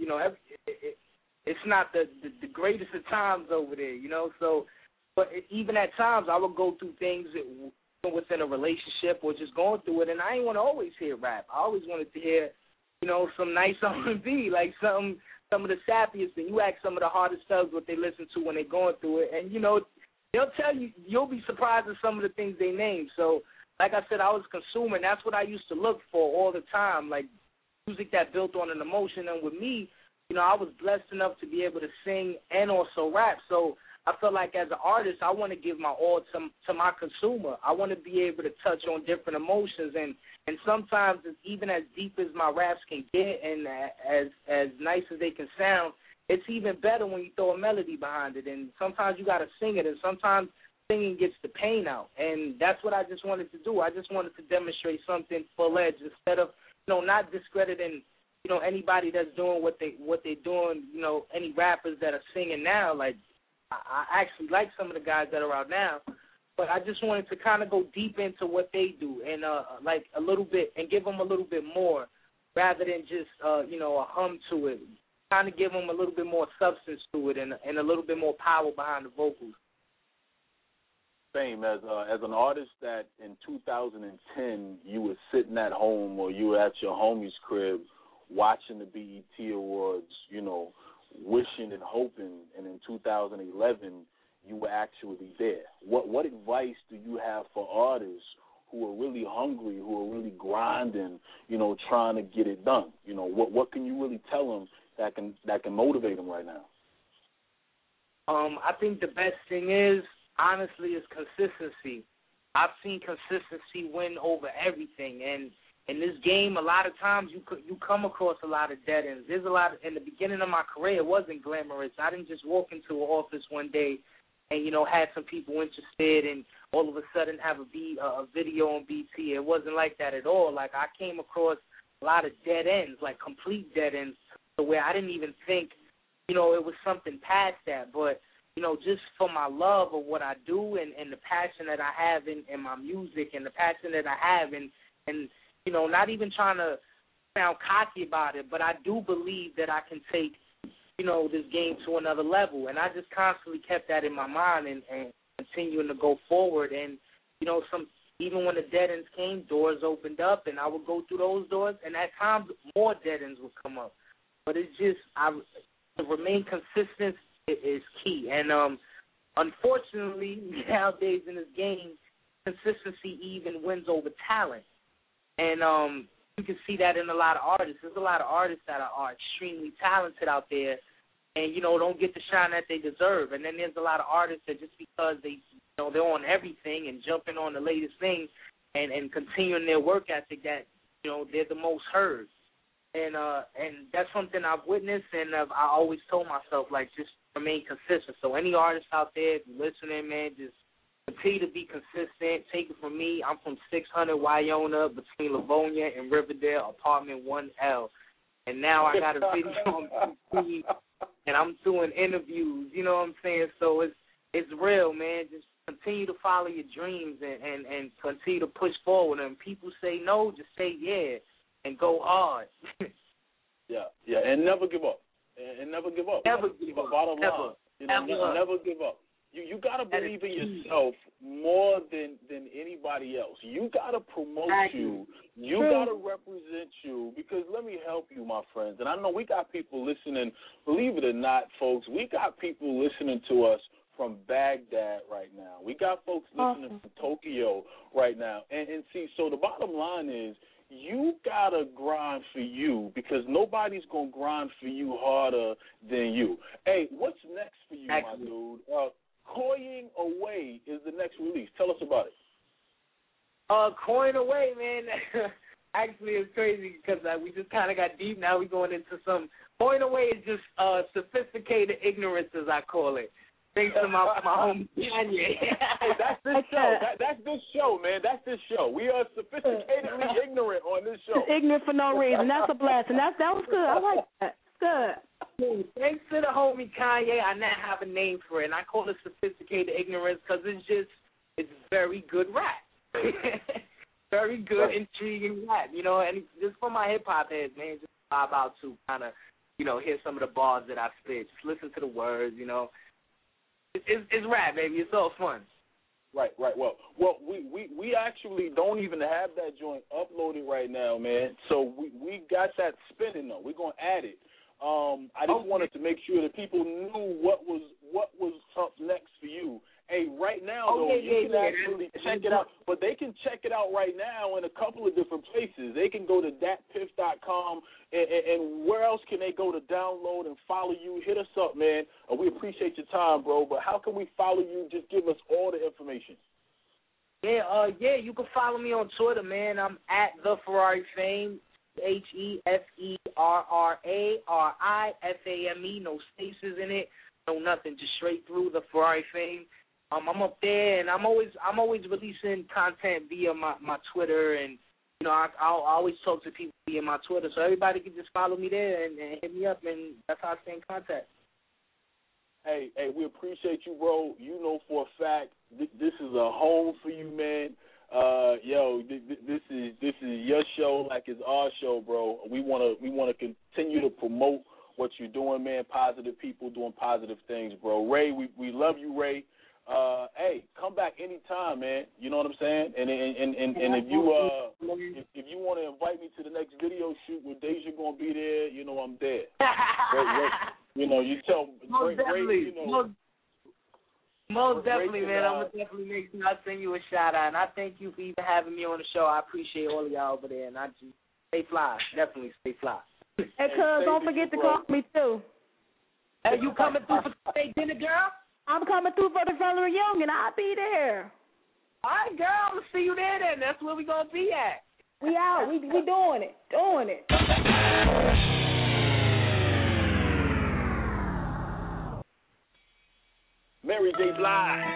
it's not the greatest of times over there. So. But even at times, I would go through things within a relationship or just going through it, and I didn't want to always hear rap. I always wanted to hear, some nice R&B, like some of the sappiest. And you ask some of the hardest thugs what they listen to when they're going through it, and they'll tell you. You'll be surprised at some of the things they name. So, like I said, I was a consumer, and that's what I used to look for all the time, like music that built on an emotion. And with me, I was blessed enough to be able to sing and also rap. So I feel like as an artist, I want to give my all to my consumer. I want to be able to touch on different emotions, and sometimes it's even as deep as my raps can get and as nice as they can sound, it's even better when you throw a melody behind it. And sometimes you got to sing it, and sometimes singing gets the pain out. And that's what I just wanted to do. I just wanted to demonstrate something full-edged instead of, not discrediting, anybody that's doing what they're doing, any rappers that are singing now. Like, I actually like some of the guys that are out now, but I just wanted to kind of go deep into what they do and like a little bit and give them a little bit more rather than just a hum to it. kind of give them a little bit more substance to it and a little bit more power behind the vocals. Same as an artist that in 2010 you were sitting at home or you were at your homie's crib watching the BET Awards, you know, wishing and hoping, and in 2011 you were actually there. What advice do you have for artists who are really hungry, who are really grinding, you know, trying to get it done? You know, what can you really tell them that can motivate them right now? I think the best thing is, honestly, is consistency. I've seen consistency win over everything, and in this game, a lot of times you come across a lot of dead ends. There's a lot in the beginning of my career. It wasn't glamorous. I didn't just walk into an office one day and, you know, had some people interested and all of a sudden have a video on BT. It wasn't like that at all. Like, I came across a lot of dead ends, like complete dead ends, to where I didn't even think, you know, it was something past that. But, you know, just for my love of what I do and the passion that I have in my music and the passion that I have and you know, not even trying to sound cocky about it, but I do believe that I can take, you know, this game to another level. And I just constantly kept that in my mind and continuing to go forward. And, you know, even when the dead ends came, doors opened up, and I would go through those doors, and at times more dead ends would come up. But it's just, to remain consistent is key. And unfortunately, nowadays in this game, consistency even wins over talent. And you can see that in a lot of artists. There's a lot of artists that are extremely talented out there and, you know, don't get the shine that they deserve. And then there's a lot of artists that just because they, you know, they're on everything and jumping on the latest thing and continuing their work ethic that, you know, they're the most heard. And that's something I've witnessed, and I always told myself, like, just remain consistent. So any artists out there, if you're listening, man, just continue to be consistent. Take it from me. I'm from 600 Wyona, between Livonia and Riverdale, apartment 1L. And now I got a video on TV, and I'm doing interviews. You know what I'm saying? So it's real, man. Just continue to follow your dreams and continue to push forward. And people say no, just say yeah and go hard. Yeah, and never give up. And never give up. Never give up. Bottom line, you know, never give up. You got to believe in yourself more than anybody else. You got to promote you. You got to represent you, because let me help you, my friends. And I know we got people listening. Believe it or not, folks, we got people listening to us from Baghdad right now. We got folks listening from Tokyo right now. And see, so the bottom line is you got to grind for you, because nobody's going to grind for you harder than you. Hey, what's next for you, my dude? Coying Away is the next release. Tell us about it. Coying Away, man. Actually, it's crazy because we just kind of got deep. Now we're going into some. Coying Away is just sophisticated ignorance, as I call it. Thanks to my homie Kanye. That's this show. That's this show, man. That's this show. We are sophisticatedly ignorant on this show. Just ignorant for no reason. That's a blessing. That was good. I like that. Good. Thanks to the homie Kanye, I now have a name for it, and I call it sophisticated ignorance because it's very good rap. Very good, intriguing rap, you know, and just for my hip-hop heads, man, just vibe out to kind of, you know, hear some of the bars that I spit. Just listen to the words, you know. It's rap, baby. It's all fun. Right. Well, we actually don't even have that joint uploaded right now, man. So we got that spinning though. We're gonna add it. I just wanted to make sure that people knew what was up next for you. Hey, right now though, you can actually check it out, but they can check it out right now in a couple of different places. They can go to datpiff.com, and where else can they go to download and follow you? Hit us up, man. We appreciate your time, bro. But how can we follow you? Just give us all the information. Yeah, you can follow me on Twitter, man. I'm at the Ferrari Fame. HEFERRARIFAME, no spaces in it, no nothing, just straight through the Ferrari Fame. I'm up there, and I'm always releasing content via my Twitter, and you know I'll always talk to people via my Twitter, so everybody can just follow me there and hit me up, and that's how I stay in contact. Hey, we appreciate you, bro. You know for a fact this is a home for you, man. This is your show like it's our show, bro. We wanna continue to promote what you're doing, man. Positive people doing positive things, bro. Ray, we love you, Ray. Hey, come back anytime, man. You know what I'm saying? And if you want to invite me to the next video shoot where Deja gonna be there, you know I'm there. Ray, you know, you tell Ray, you know. Most definitely, man. I'm gonna definitely make sure I send you a shout out, and I thank you for even having me on the show. I appreciate all of y'all over there, and I just stay fly. Definitely stay fly. Hey, cuz, don't forget to call me too. Hey, you coming through for the steak dinner, girl? I'm coming through for the family reunion. I'll be there. All right, girl. I'm gonna see you there then. That's where we gonna be at. We out. We doing it. Doing it. Mary J. Blige.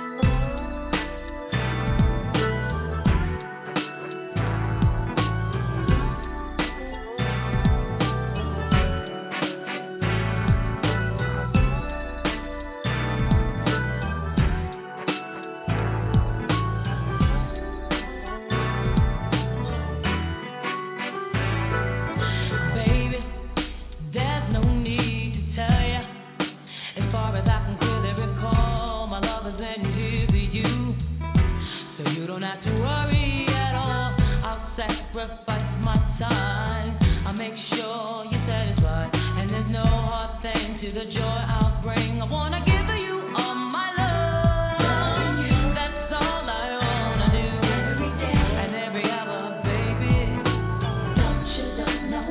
Sacrifice my time. I make sure you're satisfied, and there's no hard thing to the joy I'll bring. I wanna give you all my love. That's all I wanna do. Every day and every hour, baby. Don't you know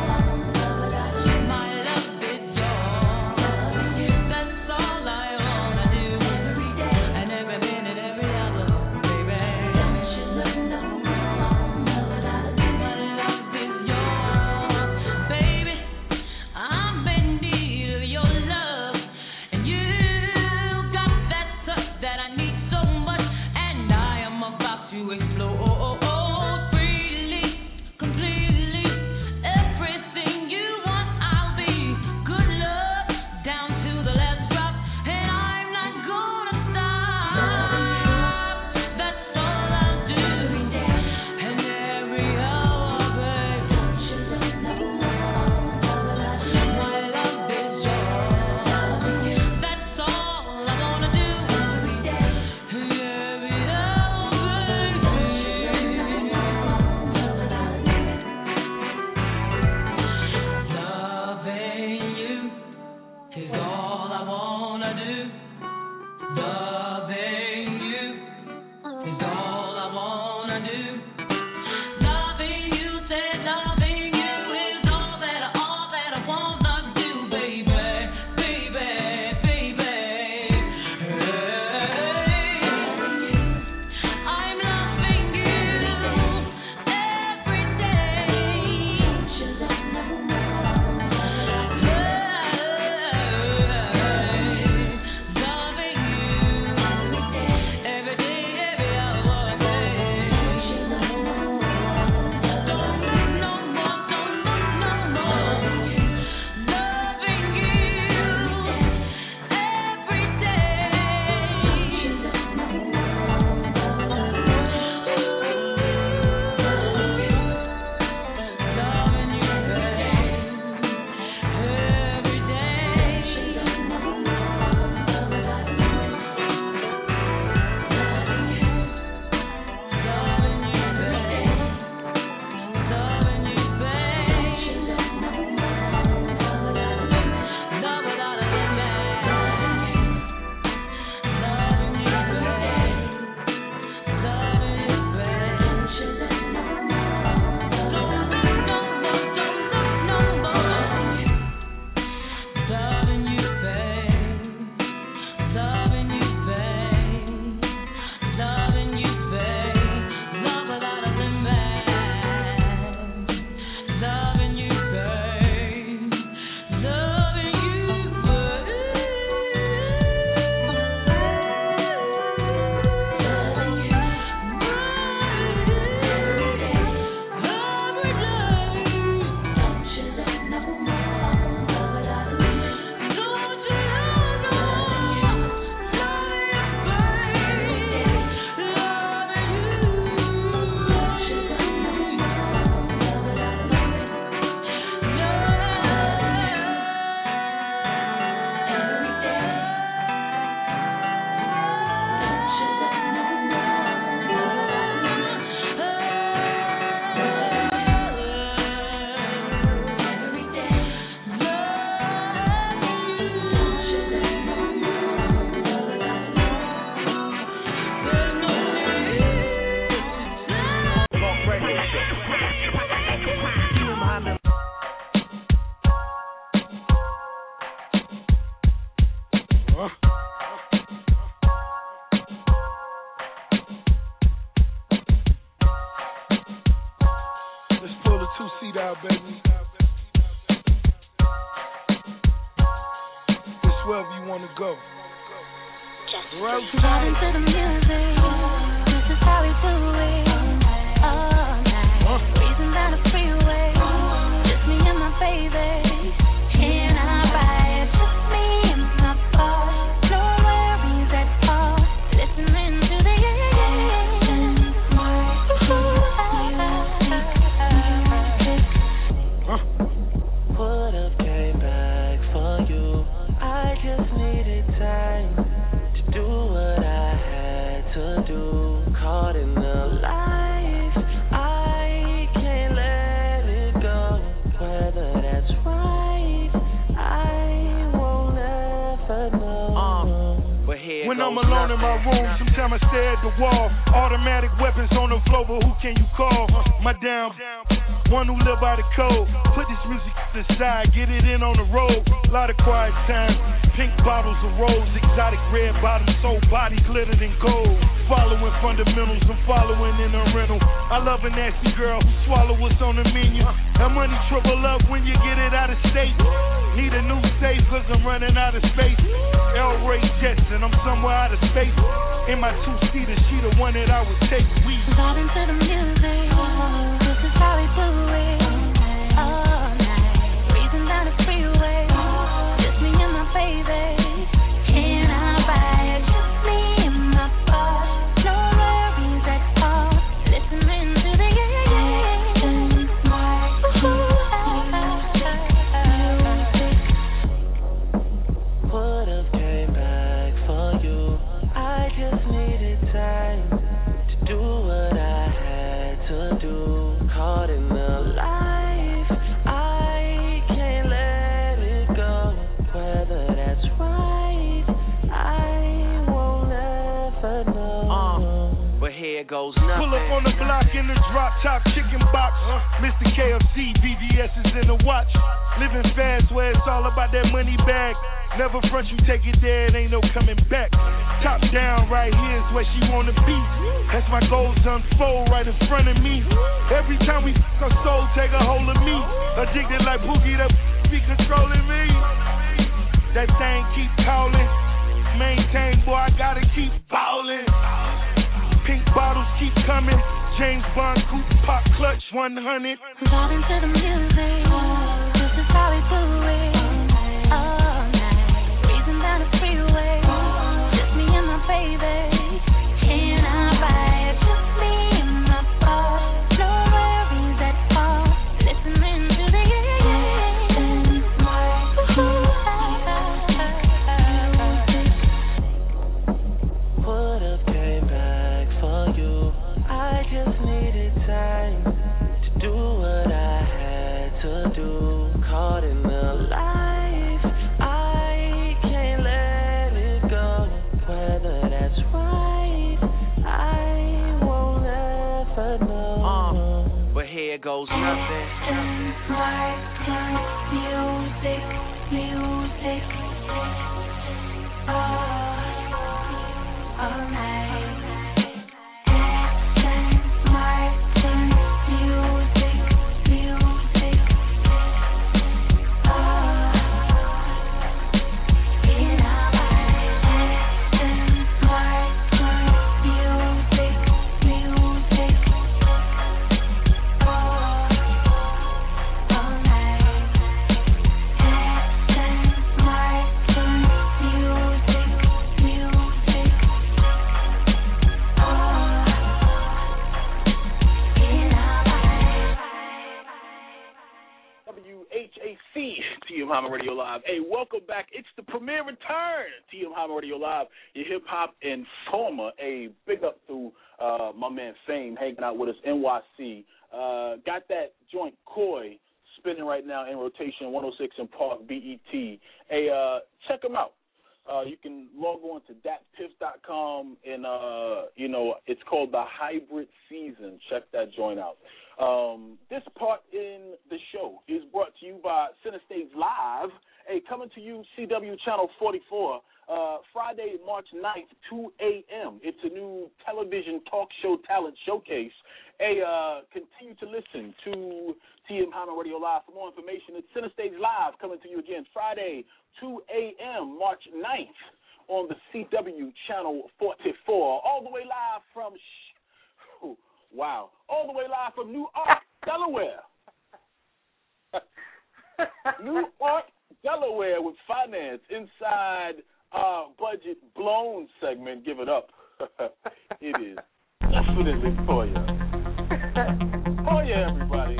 my love is yours. That's all I wanna do. Every day and every minute, every hour, baby. Don't you know? wherever you want to go. Right. Vibing to the music. This is how we do it. All night. Breezing down the freeway. Just me and my baby. Can I buy it? Just me and my boss. No worries at all. Listening to the Would have came back for you. I just needed time to do what I had to do. Caught in the life, I can't let it go. Whether that's right, I won't ever know. But here when I'm alone in my room, sometimes I stare at the wall. Automatic weapons on the floor, but who can you call? My damn one who live by the code. Put this music to the side, get it in on the road. Lot of quiet time, pink bottles of rose, exotic red bottoms, soul body glittered in gold. Following fundamentals, I'm following in a rental. I love a nasty girl who swallow what's on the menu. That money triple up when you get it out of state. Need a new safe cause I'm running out of space. L. Ray Jets and I'm somewhere out of space. In my two-seater, she the one that I would take. We vibing to the music. This is how we do it. All night. Breezing down the freeway. Just me and my baby. Can I buy it? Just me and my boss. No worries at all. Listening to the would have came back for you. I just needed time to do what I had to do. Caught in the life, I can't let it go. Whether that's right, I won't ever know. But here goes nothing. Pull up on the block in the drop top chicken box. Mr. KFC, BBS is in the watch. Living fast where it's all about that money bag. Never front, you take it there, it ain't no coming back. Top down, right here is where she wanna be. As my goals unfold right in front of me. Every time we her soul take a hold of me. Addicted like Boogie, that be controlling me. That thing keep calling. Maintain, boy, I gotta keep ballin'. Pink bottles keep coming. James Bond coupe, pop clutch 100. Vibing to the music. This is how we do it. All night. Breezing down the freeway. Just me and my baby. Can I buy it? Just me and my boss. No worries at all. Listening to the would have came back for you. I just needed time to do what I had to do. Caught in the life, I can't let it go. Whether that's right, I won't ever know. But here goes nothing. Music. All night. TM Hyman Radio Live. Hey, welcome back. It's the premiere return. TM Hyman Radio Live, your hip-hop informer. A big up to my man Fame hanging out with us, NYC. Got that joint Koi spinning right now in rotation, 106 in Park, BET. Hey, check them out. You can log on to datpiff.com, and, it's called The Hybrid Season. Check that joint out. This part in the show is brought to you by Center Stage Live, coming to you CW Channel 44, Friday, March 9th, 2 a.m. It's a new television talk show talent showcase. Continue to listen to TM Hyman Radio Live. For more information, it's Center Stage Live coming to you again Friday, 2 a.m., March 9th on the CW Channel 44. All the way live from, all the way live from Newark, Delaware. Newark, Delaware with finance inside our budget blown segment. Give it up. It is definitely for you. Oh, yeah, everybody.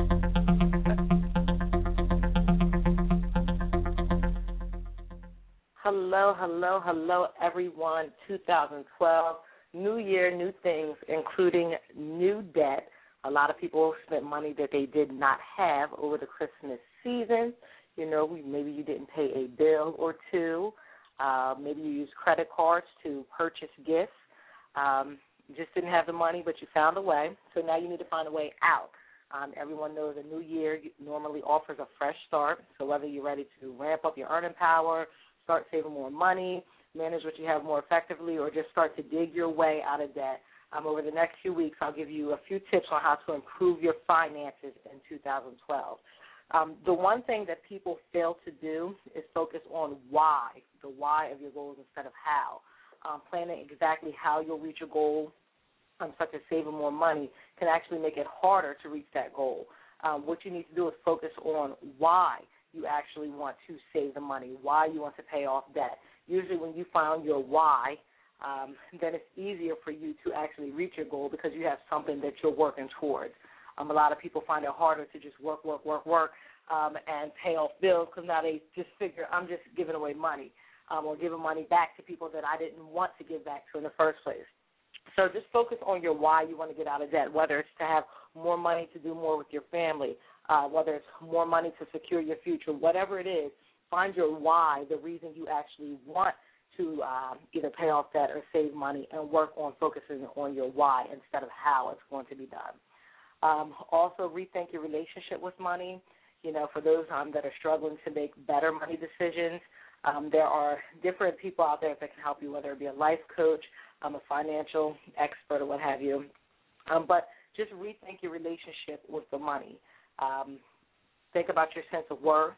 Hello, everyone. 2012, new year, new things, including new debt. A lot of people spent money that they did not have over the Christmas season. You know, maybe you didn't pay a bill or two. Maybe you used credit cards to purchase gifts. You just didn't have the money, but you found a way. So now you need to find a way out. Everyone knows a new year normally offers a fresh start. So whether you're ready to ramp up your earning power, start saving more money, manage what you have more effectively, or just start to dig your way out of debt, over the next few weeks I'll give you a few tips on how to improve your finances in 2012. The one thing that people fail to do is focus on why, the why of your goals instead of how. Planning exactly how you'll reach a goal, such as saving more money, can actually make it harder to reach that goal. What you need to do is focus on why you actually want to save the money, why you want to pay off debt. Usually when you find your why, then it's easier for you to actually reach your goal because you have something that you're working towards. A lot of people find it harder to just work, and pay off bills because now they just figure I'm just giving away money or giving money back to people that I didn't want to give back to in the first place. So just focus on your why you want to get out of debt, whether it's to have more money to do more with your family, whether it's more money to secure your future, whatever it is, find your why, the reason you actually want to either pay off debt or save money, and work on focusing on your why instead of how it's going to be done. Also, rethink your relationship with money. You know, for those that are struggling to make better money decisions, there are different people out there that can help you, whether it be a life coach, a financial expert, or what have you. But just rethink your relationship with the money. Think about your sense of worth,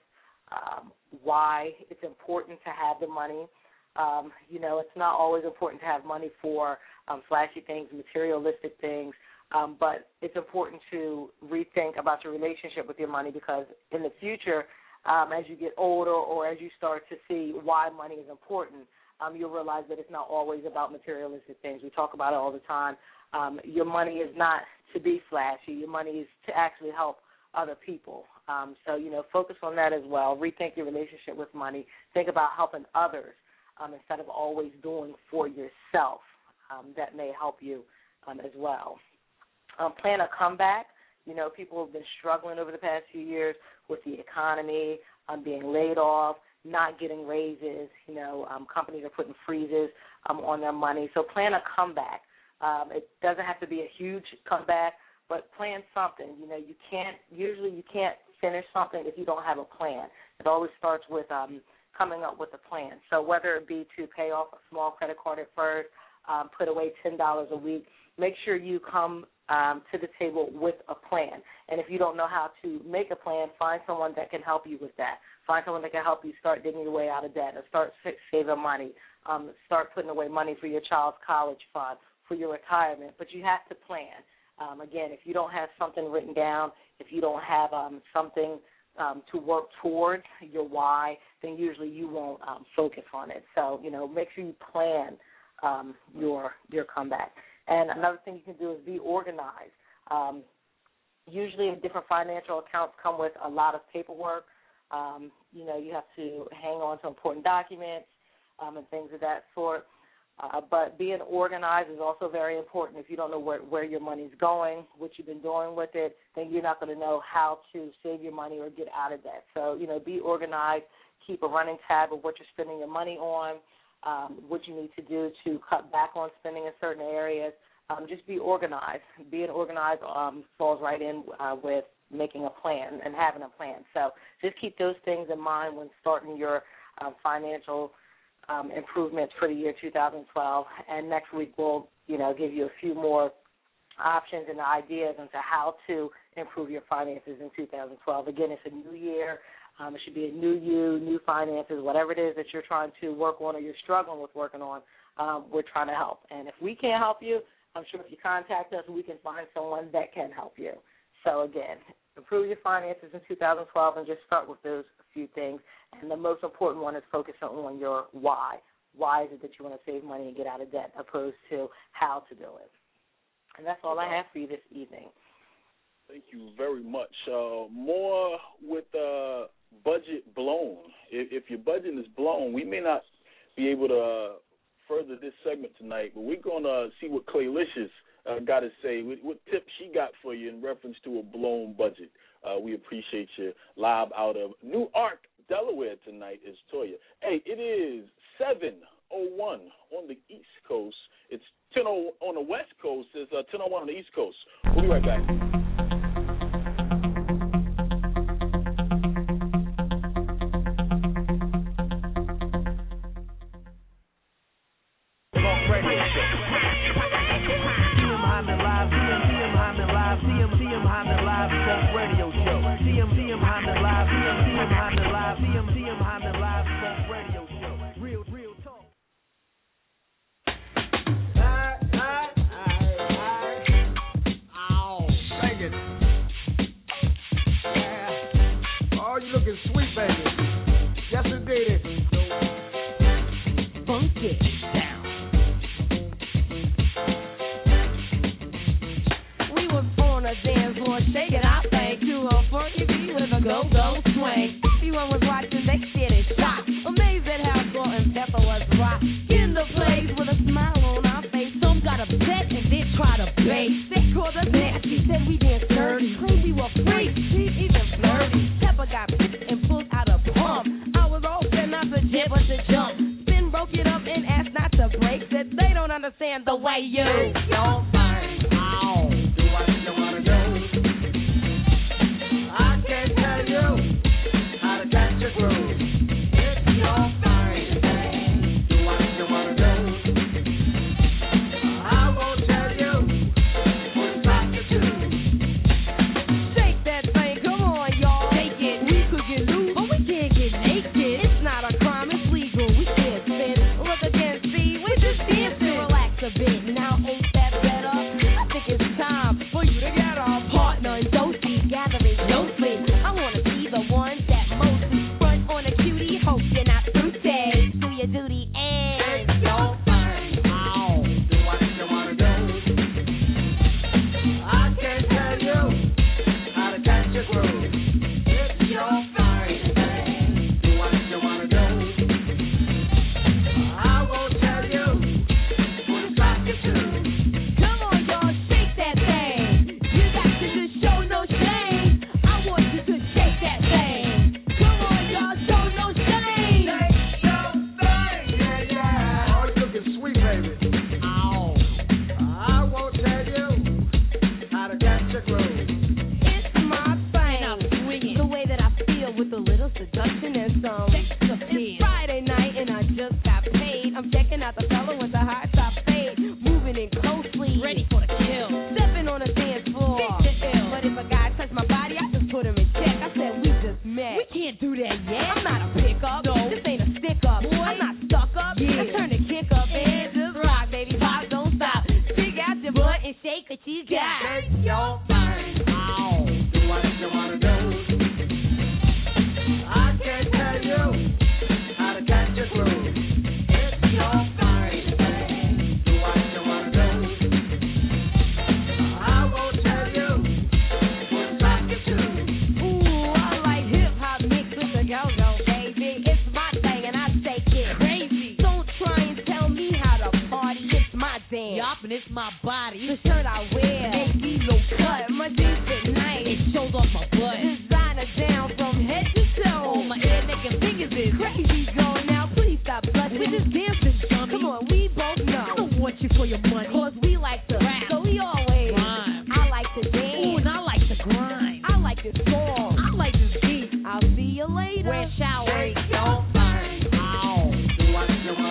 why it's important to have the money. You know, it's not always important to have money for flashy things, materialistic things, but it's important to rethink about your relationship with your money because in the future, as you get older or as you start to see why money is important, you'll realize that it's not always about materialistic things. We talk about it all the time. Your money is not to be flashy. Your money is to actually help other people. So, you know, focus on that as well. Rethink your relationship with money. Think about helping others instead of always doing for yourself. That may help you as well. Plan a comeback. You know, people have been struggling over the past few years with the economy, being laid off, not getting raises. You know, companies are putting freezes on their money. So plan a comeback. It doesn't have to be a huge comeback, but plan something. You know, you can't finish something if you don't have a plan. It always starts with coming up with a plan. So whether it be to pay off a small credit card at first, put away $10 a week, make sure you come to the table with a plan. And if you don't know how to make a plan, find someone that can help you with that. Find someone that can help you start digging your way out of debt or start saving money, start putting away money for your child's college fund, for your retirement. But you have to plan. Again, if you don't have something written down, if you don't have something to work towards your why, then usually you won't focus on it. So, you know, make sure you plan your comeback. And another thing you can do is be organized. Usually different financial accounts come with a lot of paperwork. You know, you have to hang on to important documents and things of that sort. But being organized is also very important. If you don't know where your money's going, what you've been doing with it, then you're not going to know how to save your money or get out of debt. So, you know, be organized. Keep a running tab of what you're spending your money on, what you need to do to cut back on spending in certain areas. Just be organized. Being organized falls right in with making a plan and having a plan. So just keep those things in mind when starting your financial improvements for the year 2012. And next week we'll, give you a few more options and ideas into how to improve your finances in 2012. Again, it's a new year. It should be a new you, new finances, whatever it is that you're trying to work on or you're struggling with working on, we're trying to help. And if we can't help you, I'm sure if you contact us, we can find someone that can help you. So, again, improve your finances in 2012 and just start with those few things. And the most important one is focusing on your why. Why is it that you want to save money and get out of debt opposed to how to do it? And that's all I have for you this evening. Thank you very much. More with budget blown. If your budget is blown, we may not be able to further this segment tonight, but we're going to see what Claylicious got to say, what tips she got for you in reference to a blown budget. We appreciate you. Live out of Newark, Delaware tonight is Toya. Hey, it is 7:01 on the East Coast. It's 10:00 on the West Coast. It's 10:01 on the East Coast. We'll be right back. I'll see you later. We're showering.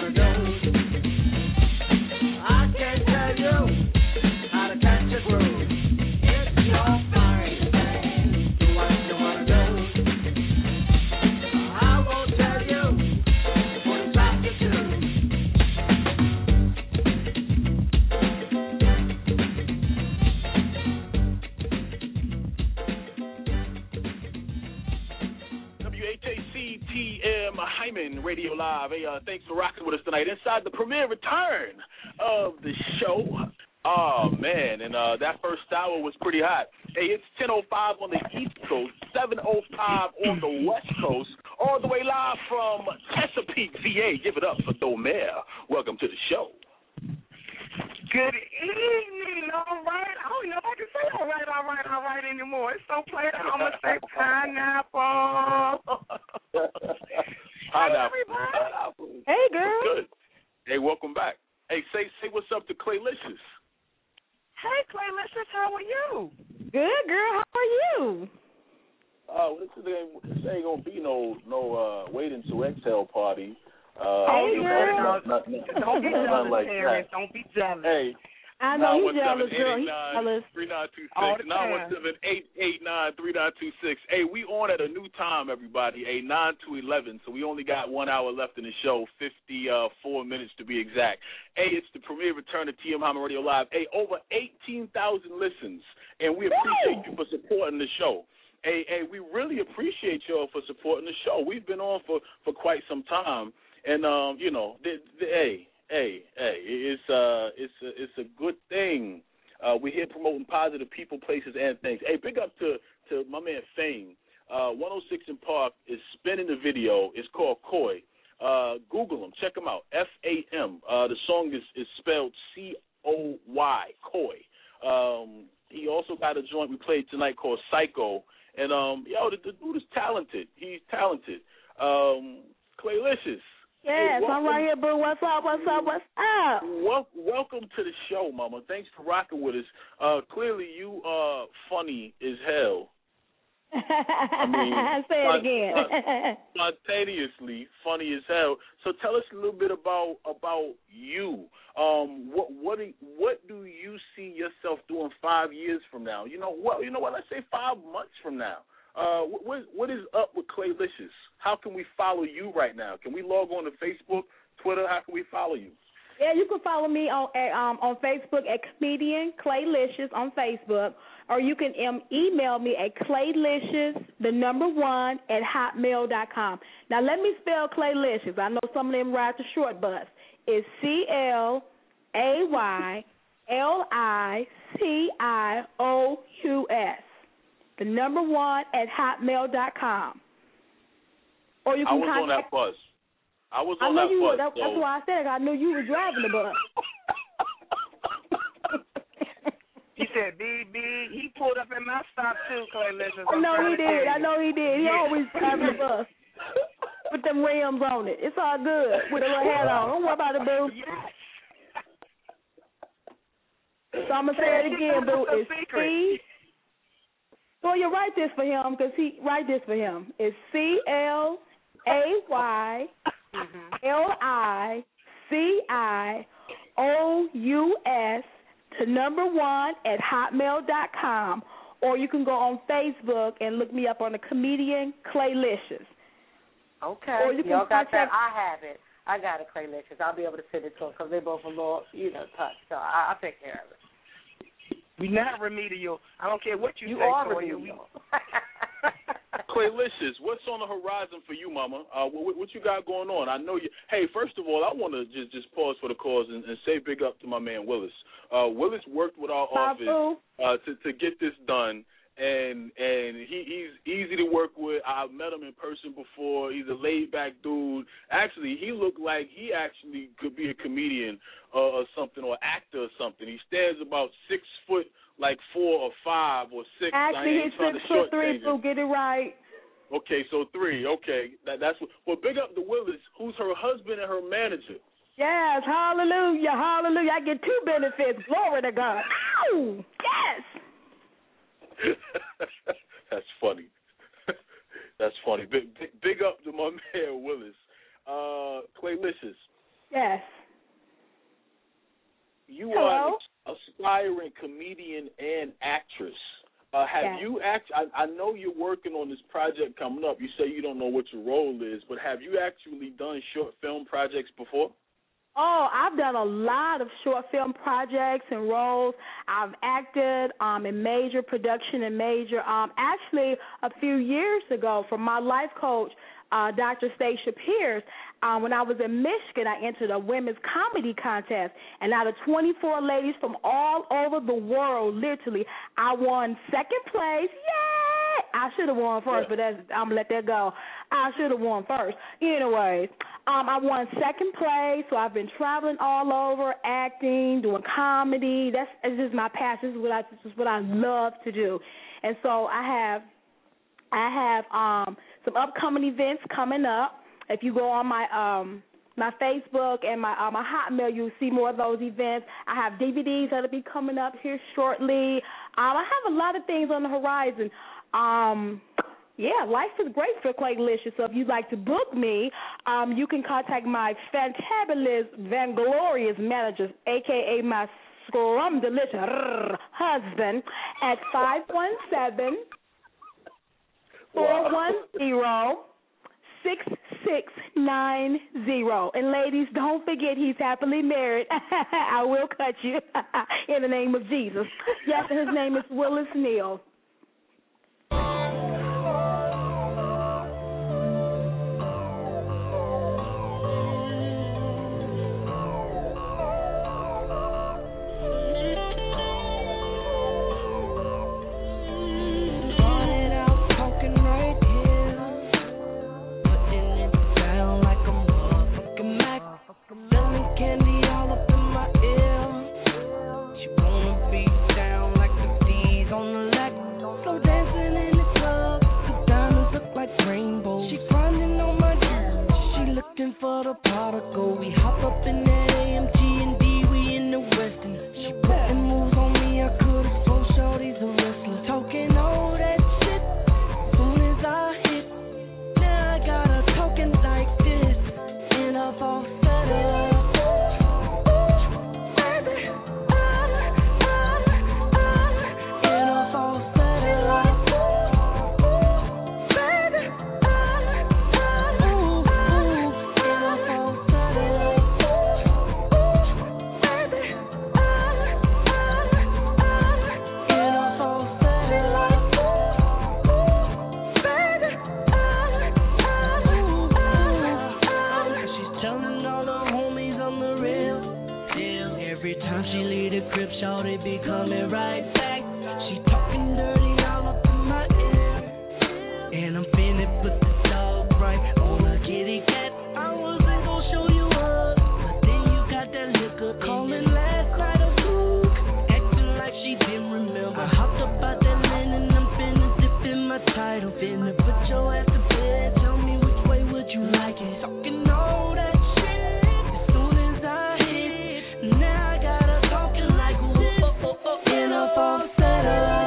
Radio Live. Hey, thanks for rocking with us tonight inside the premiere return of the show. Oh, man, and that first hour was pretty hot. Hey, it's 10:05 on the East Coast, 7:05 on the West Coast, all the way live from Chesapeake, VA. Give it up for Domer. Welcome to the show. Good evening, all right. I don't know if I can say all right anymore. It's so played out. I'm going to say pineapple. Hi, everybody. Hey, girl. Good. Hey, welcome back. Hey, say what's up to Claylicious. Hey, Claylicious, how are you? Good, girl. How are you? This ain't gonna be no waiting to exhale party. Hey, girl. Don't be jealous, like Terrence. Don't be jealous. Hey. I know he's jealous, girl. He's jealous. 3926 917-889-3926. Hey, we on at a new time, everybody. 9 to 11. So we only got 1 hour left in the show, 54 minutes to be exact. Hey, it's the premiere return of TM Hyman Radio Live. Hey, over 18,000 listens, and we appreciate you for supporting the show. Hey, we really appreciate y'all for supporting the show. We've been on for quite some time, and it's a good thing. We're here promoting positive people, places, and things. Hey, big up to my man Fame. 106 in Park is spinning the video. It's called Coy. Google him. Check him out. F-A-M. The song is spelled C-O-Y, Coy. He also got a joint we played tonight called Psycho. And, the dude is talented. He's talented. Claylicious. Yes, hey, I'm right here, boo. What's up? Welcome to the show, Mama. Thanks for rocking with us. Clearly, you are funny as hell. I mean, say it again. Spontaneously funny as hell. So tell us a little bit about you. What do you see yourself doing 5 years from now? You know what? Let's say 5 months from now. What is up with Claylicious? How can we follow you right now? Can we log on to Facebook, Twitter? How can we follow you? Yeah, you can follow me on Facebook at Comedian Claylicious on Facebook, or you can email me at claylicious1@hotmail.com. Now let me spell Claylicious. I know some of them ride the short bus. It's CLAYLICIOUS. 1@hotmail.com. Or you can I was on that bus. I was on that bus. That's why I said I knew you were driving the bus. He said, "B." He pulled up at my stop too, Claylicious. I know he did. He always driving the bus with them rims on it. It's all good with a little hat on. Don't worry about it, boo. Yes. So I'm gonna say it again, boo. It's C. Well, you write this for him because It's CLAYLICIOUS @hotmail.com, or you can go on Facebook and look me up on the Comedian Claylicious. Okay. Or you y'all got that? I have it. I got it, Claylicious. I'll be able to send it to them because they both a little, touch. So I'll take care of it. We not remedial. I don't care what you say. Are remedial. Claylicious, what's on the horizon for you, Mama? What you got going on? I know you. Hey, first of all, I want to just pause for the cause and say big up to my man Willis. Willis worked with our office to get this done, and he's easy to work with. I've met him in person before. He's a laid back dude. Actually, he looked like he actually could be a comedian or something, or actor or something. He stands about 6 foot, like 4 or 5 or 6. Actually, he's 6'3", so get it right. Okay, so 3. Okay, that's what. Well, big up to Willis, who's her husband and her manager. Yes, hallelujah, hallelujah. I get 2 benefits. Glory to God. Ow! Yes. That's funny. That's funny. Big up to my man Willis. Claylicious. Yes. You are an aspiring comedian and actress. Have you I know you're working on this project coming up. You say you don't know what your role is, but have you actually done short film projects before? Oh, I've done a lot of short film projects and roles. I've acted in major production and major. Actually, a few years ago, for my life coach, Dr. Stacia Pierce. When I was in Michigan, I entered a women's comedy contest, and out of 24 ladies from all over the world, literally, I won second place. Yay! I should have won first, but I'm going to let that go. I should have won first. Anyways, I won second place, so I've been traveling all over, acting, doing comedy. It's just my passion. This is what I love to do. And so I have some upcoming events coming up. If you go on my Facebook and my Hotmail, you'll see more of those events. I have DVDs that'll be coming up here shortly. I have a lot of things on the horizon. Life is great for Quakelicious. So if you'd like to book me, you can contact my fantabulous, vanglorious managers, a.k.a. my scrumdelicious husband, at 517-410-6690. And ladies, don't forget he's happily married. I will cut you in the name of Jesus. Yes, his name is Willis Neal. For the particle, we hop up in that AMG and D, we in the Western. She putting moves on me, I could have told shorty's a wrestler. Talking all that shit, soon as I hit, now I got her talking like this, in a falsetto. Shawty be coming right back. She talking dirty all up in my ear, and I'm finna put the dog right on a kitty cat. I wasn't gon' show you up, but then you got that liquor. Calling last night a book, acting like she didn't remember. I hopped up out that linen, I'm finna dip in my title. Finna put your ass to bed. Tell me which way would you like it? Talking all that shit. As soon as I hit, now I got her talking like in a falsetto.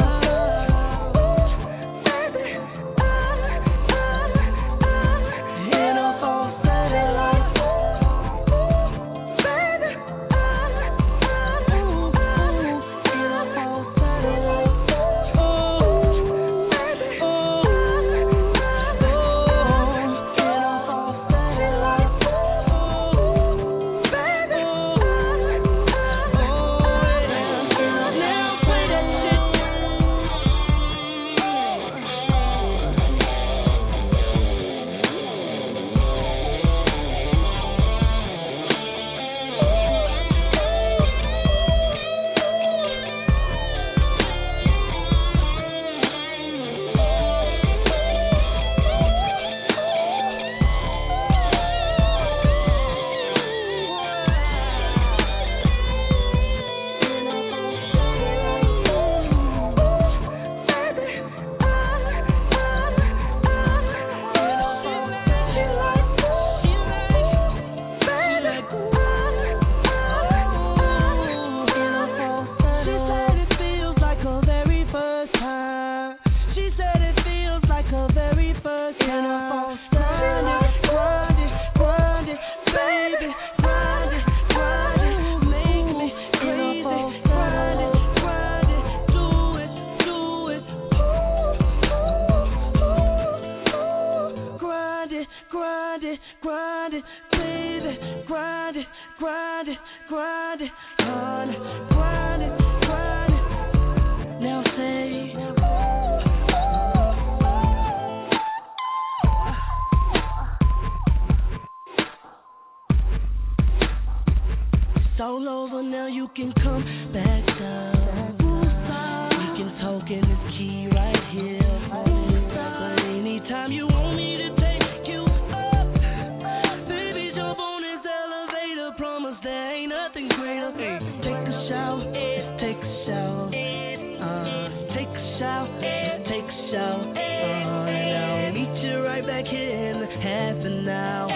it's all over now, you can come back down. We can talk in this key right here. But anytime you want me to take you up, baby, jump on this elevator. Promise there ain't nothing greater. Take a shower, take a shower, take a shower, take a shower. And I'll meet you right back here in half an hour.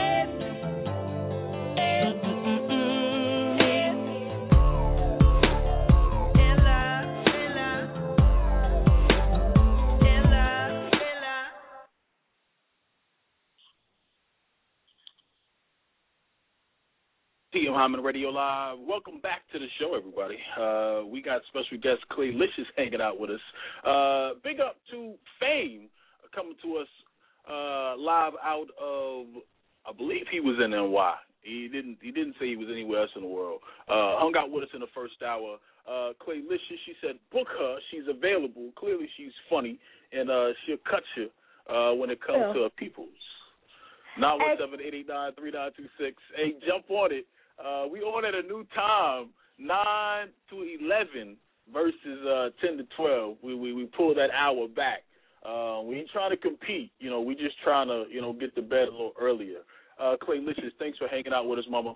TM Hyman Radio Live. Welcome back to the show, everybody. We got special guest Claylicious hanging out with us. Big up to Fame coming to us live out of, I believe he was in NY. He didn't say he was anywhere else in the world. Hung out with us in the first hour. Claylicious, she said, book her. She's available. Clearly she's funny, and she'll cut you when it comes to her peoples. 917-889-3926. Hey, jump on it. We on at a new time, 9 to 11 versus 10 to 12. We pulled that hour back. We ain't trying to compete. We just trying to, get to bed a little earlier. Claylicious, thanks for hanging out with us, Mama.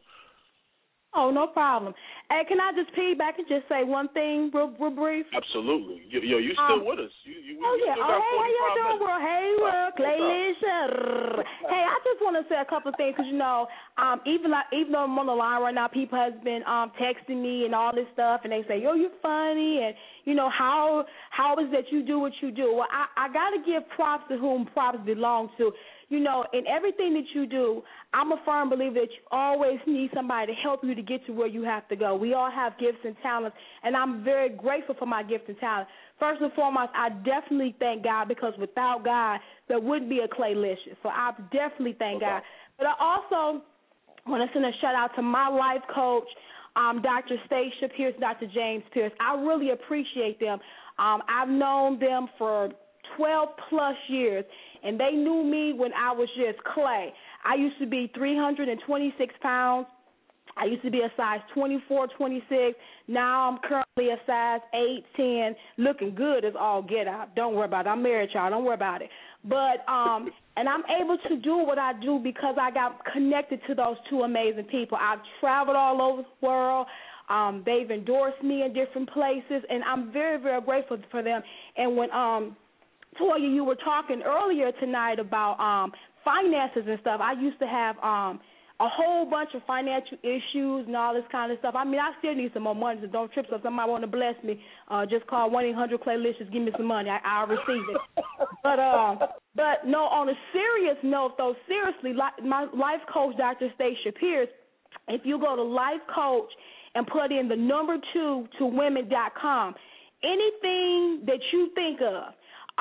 Oh, no problem. Hey, can I just piggyback and just say one thing real brief? Absolutely. Yo, you still with us. You yeah. Still got 45 how you doing, minutes. world? Hey, world, Claylicious. Hey, I just want to say a couple of things because, even though I'm on the line right now, people has been texting me and all this stuff, and they say, yo, you're funny, and, how is that you do what you do? Well, I got to give props to whom props belong to. In everything that you do, I'm a firm believer that you always need somebody to help you to get to where you have to go. We all have gifts and talents, and I'm very grateful for my gift and talent. First and foremost, I definitely thank God because without God, there wouldn't be a Claylicious. So I definitely thank God. But I also want to send a shout-out to my life coach, Dr. Stacia Pierce, Dr. James Pierce. I really appreciate them. I've known them for 12-plus years, and they knew me when I was just clay. I used to be 326 pounds. I used to be a size 24, 26. Now I'm currently a size 8, 10, looking good as all get out. Don't worry about it. I'm married, y'all. Don't worry about it. But and I'm able to do what I do because I got connected to those two amazing people. I've traveled all over the world. They've endorsed me in different places, and I'm very, very grateful for them. And when Toya, you were talking earlier tonight about finances and stuff. I used to have a whole bunch of financial issues and all this kind of stuff. I mean, I still need some more money, so don't trip. So if somebody want to bless me, just call 1-800-CLAYLICIOUS. Give me some money. I'll receive it. But no, on a serious note, though, seriously, my life coach, Dr. Stacia Pierce, if you go to Life Coach and put in the number 2 to women.com, anything that you think of,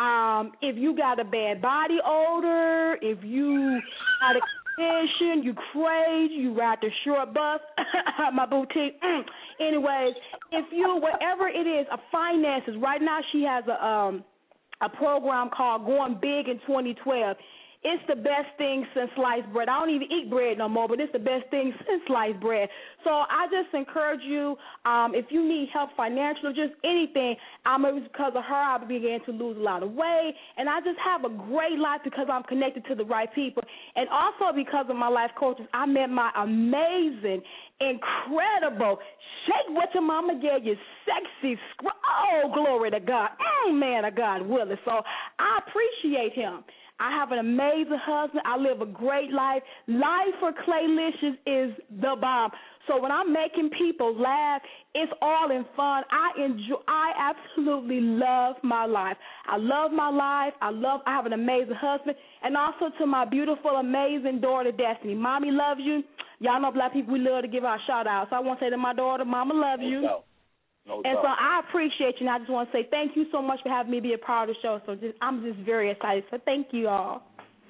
if you got a bad body odor, if you got a condition, you crazy, you ride the short bus, my boutique. Anyways, if you, whatever it is, finances. Right now, she has a program called Going Big in 2012. It's the best thing since sliced bread. I don't even eat bread no more, but it's the best thing since sliced bread. So I just encourage you, if you need help financially, just anything, it was because of her I began to lose a lot of weight, and I just have a great life because I'm connected to the right people. And also because of my life coaches, I met my amazing, incredible, shake what your mama gave you, sexy, glory to God, man of God, Willis. So I appreciate him. I have an amazing husband. I live a great life. Life for Claylicious is the bomb. So when I'm making people laugh, it's all in fun. I absolutely love my life. I love my life. I have an amazing husband. And also to my beautiful, amazing daughter, Destiny. Mommy loves you. Y'all know black people, we love to give our shout-outs. So I want to say to my daughter, Mama loves you. No and doubt. so I appreciate you, and I just want to say thank you so much for having me be a part of the show. So I'm just very excited. So thank you all.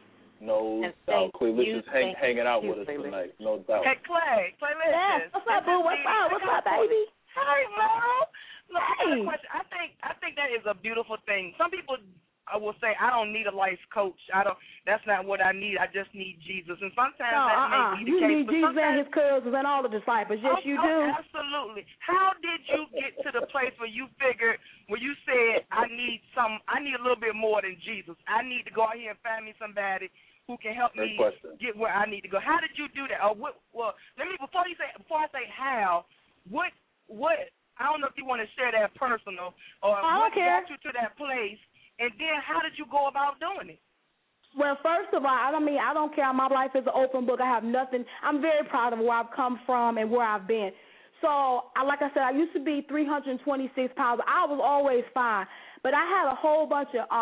No doubt. Claylicious hanging out with us tonight. No doubt. Hey, Claylicious. Yeah. What's up, boo? What's up, baby? Hi, Mom. Hey. I think that is a beautiful thing. Some people will say, I don't need a life coach. That's not what I need. I just need Jesus. And sometimes that may be the case. You need Jesus and his cousins and all the disciples. Yes, you do. Absolutely. How did you get to the place where you figured, where you said, I need a little bit more than Jesus. I need to go out here and find me somebody who can help me get where I need to go. How did you do that? Before I say how, what I don't know if you want to share that personal or what got you to that place, and then how did you go about doing it? Well, first of all, I don't care. My life is an open book. I have nothing. I'm very proud of where I've come from and where I've been. So, like I said, I used to be 326 pounds. I was always fine, but I had a whole bunch of,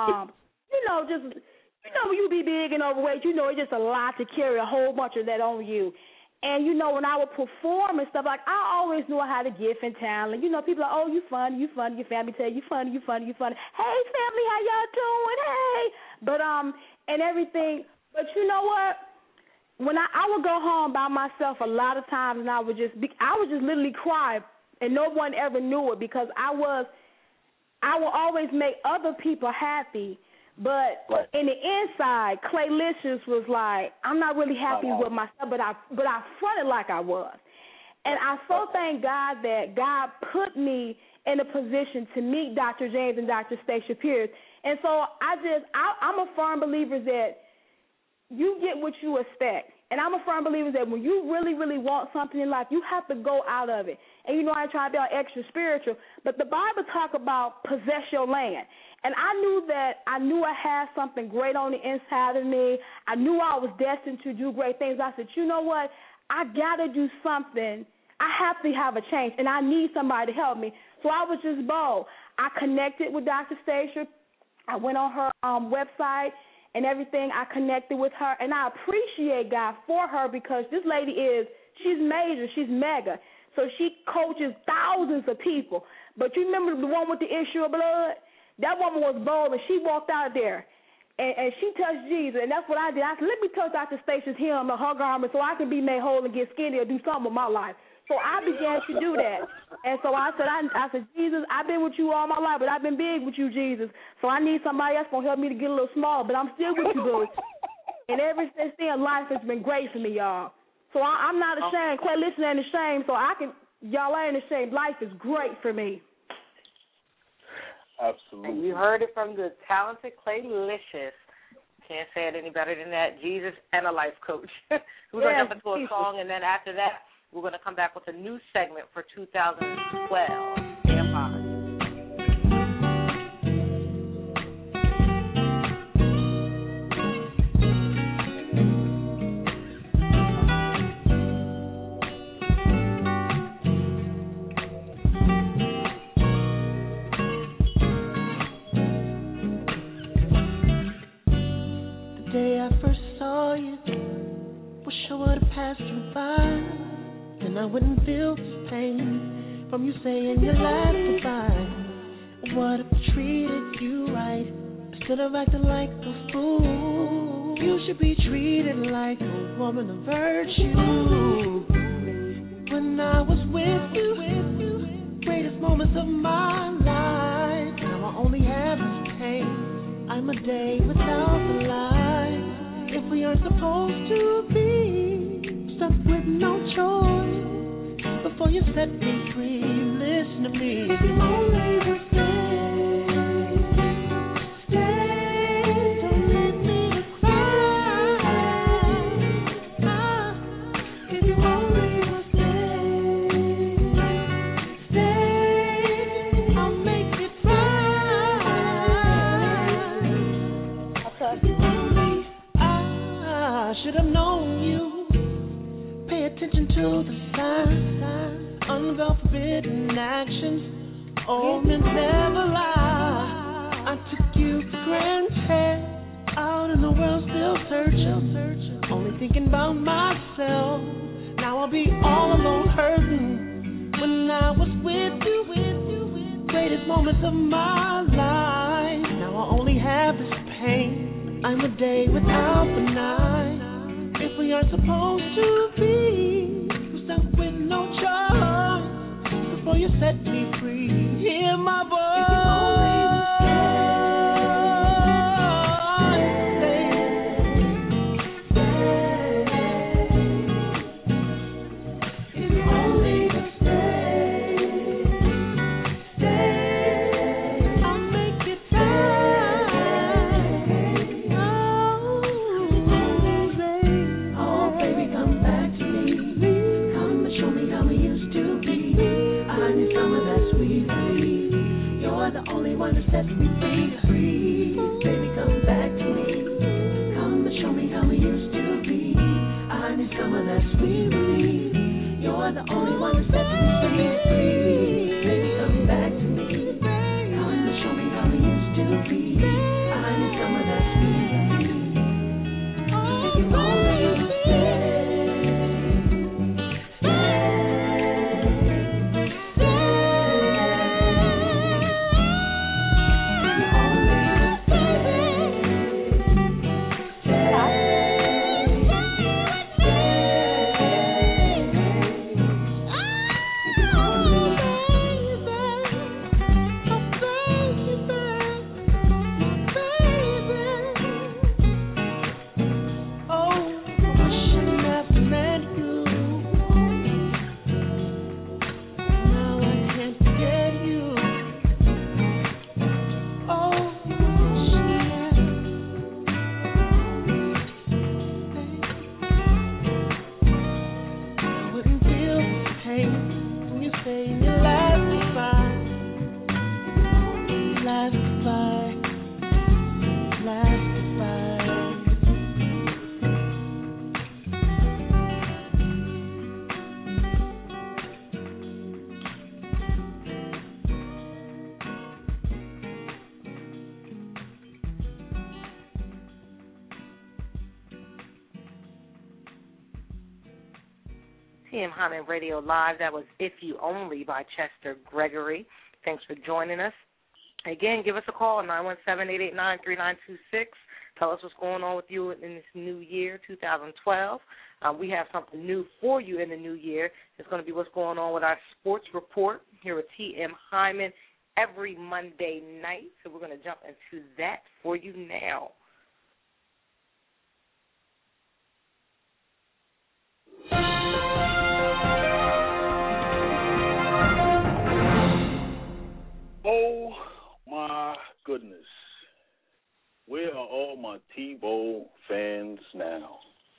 when you be big and overweight, it's just a lot to carry a whole bunch of that on you. And, when I would perform and stuff, I always knew I had a gift and talent. People are like, oh, you funny. Your family tell you funny. Hey, family, how y'all doing? Hey. But, and everything. But you know what? When I would go home by myself a lot of times, and I would just literally cry, and no one ever knew it because I would always make other people happy. But in the inside, Clay Licious was like, I'm not really happy with myself, but I fronted like I was. And I so thank God that God put me in a position to meet Dr. James and Dr. Stacia Pierce. And so I'm a firm believer that you get what you expect. And I'm a firm believer that when you really, really want something in life, you have to go out of it. And I try to be all extra spiritual, but the Bible talk about possess your land. And I knew I had something great on the inside of me. I knew I was destined to do great things. I said, you know what? I got to do something. I have to have a change, and I need somebody to help me. So I was just bold. I connected with Dr. Stacia. I went on her website and everything. I connected with her, and I appreciate God for her because this lady she's major. She's mega. So she coaches thousands of people. But you remember the one with the issue of blood? That woman was bold, and she walked out there, and she touched Jesus, and that's what I did. I said, let me touch Dr. Stacia's hem or her garment so I can be made whole and get skinny or do something with my life. So I began to do that. And so I said, Jesus, I've been with you all my life, but I've been big with you, Jesus. So I need somebody else going to help me to get a little small, but I'm still with you, boo. And ever since then, life has been great for me, y'all. So I'm not ashamed. Clay Licious ain't ashamed, so y'all ain't ashamed. Life is great for me. Absolutely. And you heard it from the talented Clay Licious. Can't say it any better than that. Jesus and a life coach. We're going to jump into a song, and then after that, we're going to come back with a new segment for 2012. Stand by. I wouldn't feel this pain from you saying your last goodbye. What if I treated you right instead of acting like a fool? You should be treated like a woman of virtue. When I was with you, greatest moments of my life. Now I only have this pain. I'm a day without the light. If we aren't supposed to be stuck with no choice. Before you set me free, listen to me. If you only would stay, don't let me cry. If you only would stay, I'll make it right. I should have known you. Pay attention to the signs. Unveil forbidden actions, old men never lie. I took you for granted, out in the world still searching, only thinking about myself. Now I'll be all alone hurting. When I was with you, greatest moments of my life. Now I only have this pain. I'm a day without the night. If we aren't supposed to be, we're stuck with no choice. Before you set me free, hear my voice. I need some of that sweet relief. You're the only one who sets me free. Free, baby, come back to me. Come and show me how we used to be. I need some of that sweet relief. You're the only one who sets me free. Free, baby, come back to me. Come and show me how we used to be. I need some of that sweet relief. If you only stay. TM Hyman Radio Live. That was If You Only by Chester Gregory. Thanks for joining us. Again, give us a call, 917-889-3926. Tell us what's going on with you in this new year, 2012. We have something new for you in the new year. It's going to be what's going on with our sports report here at TM Hyman every Monday night. So we're going to jump into that for you now. Oh, my goodness. Where are all my Tebow fans now?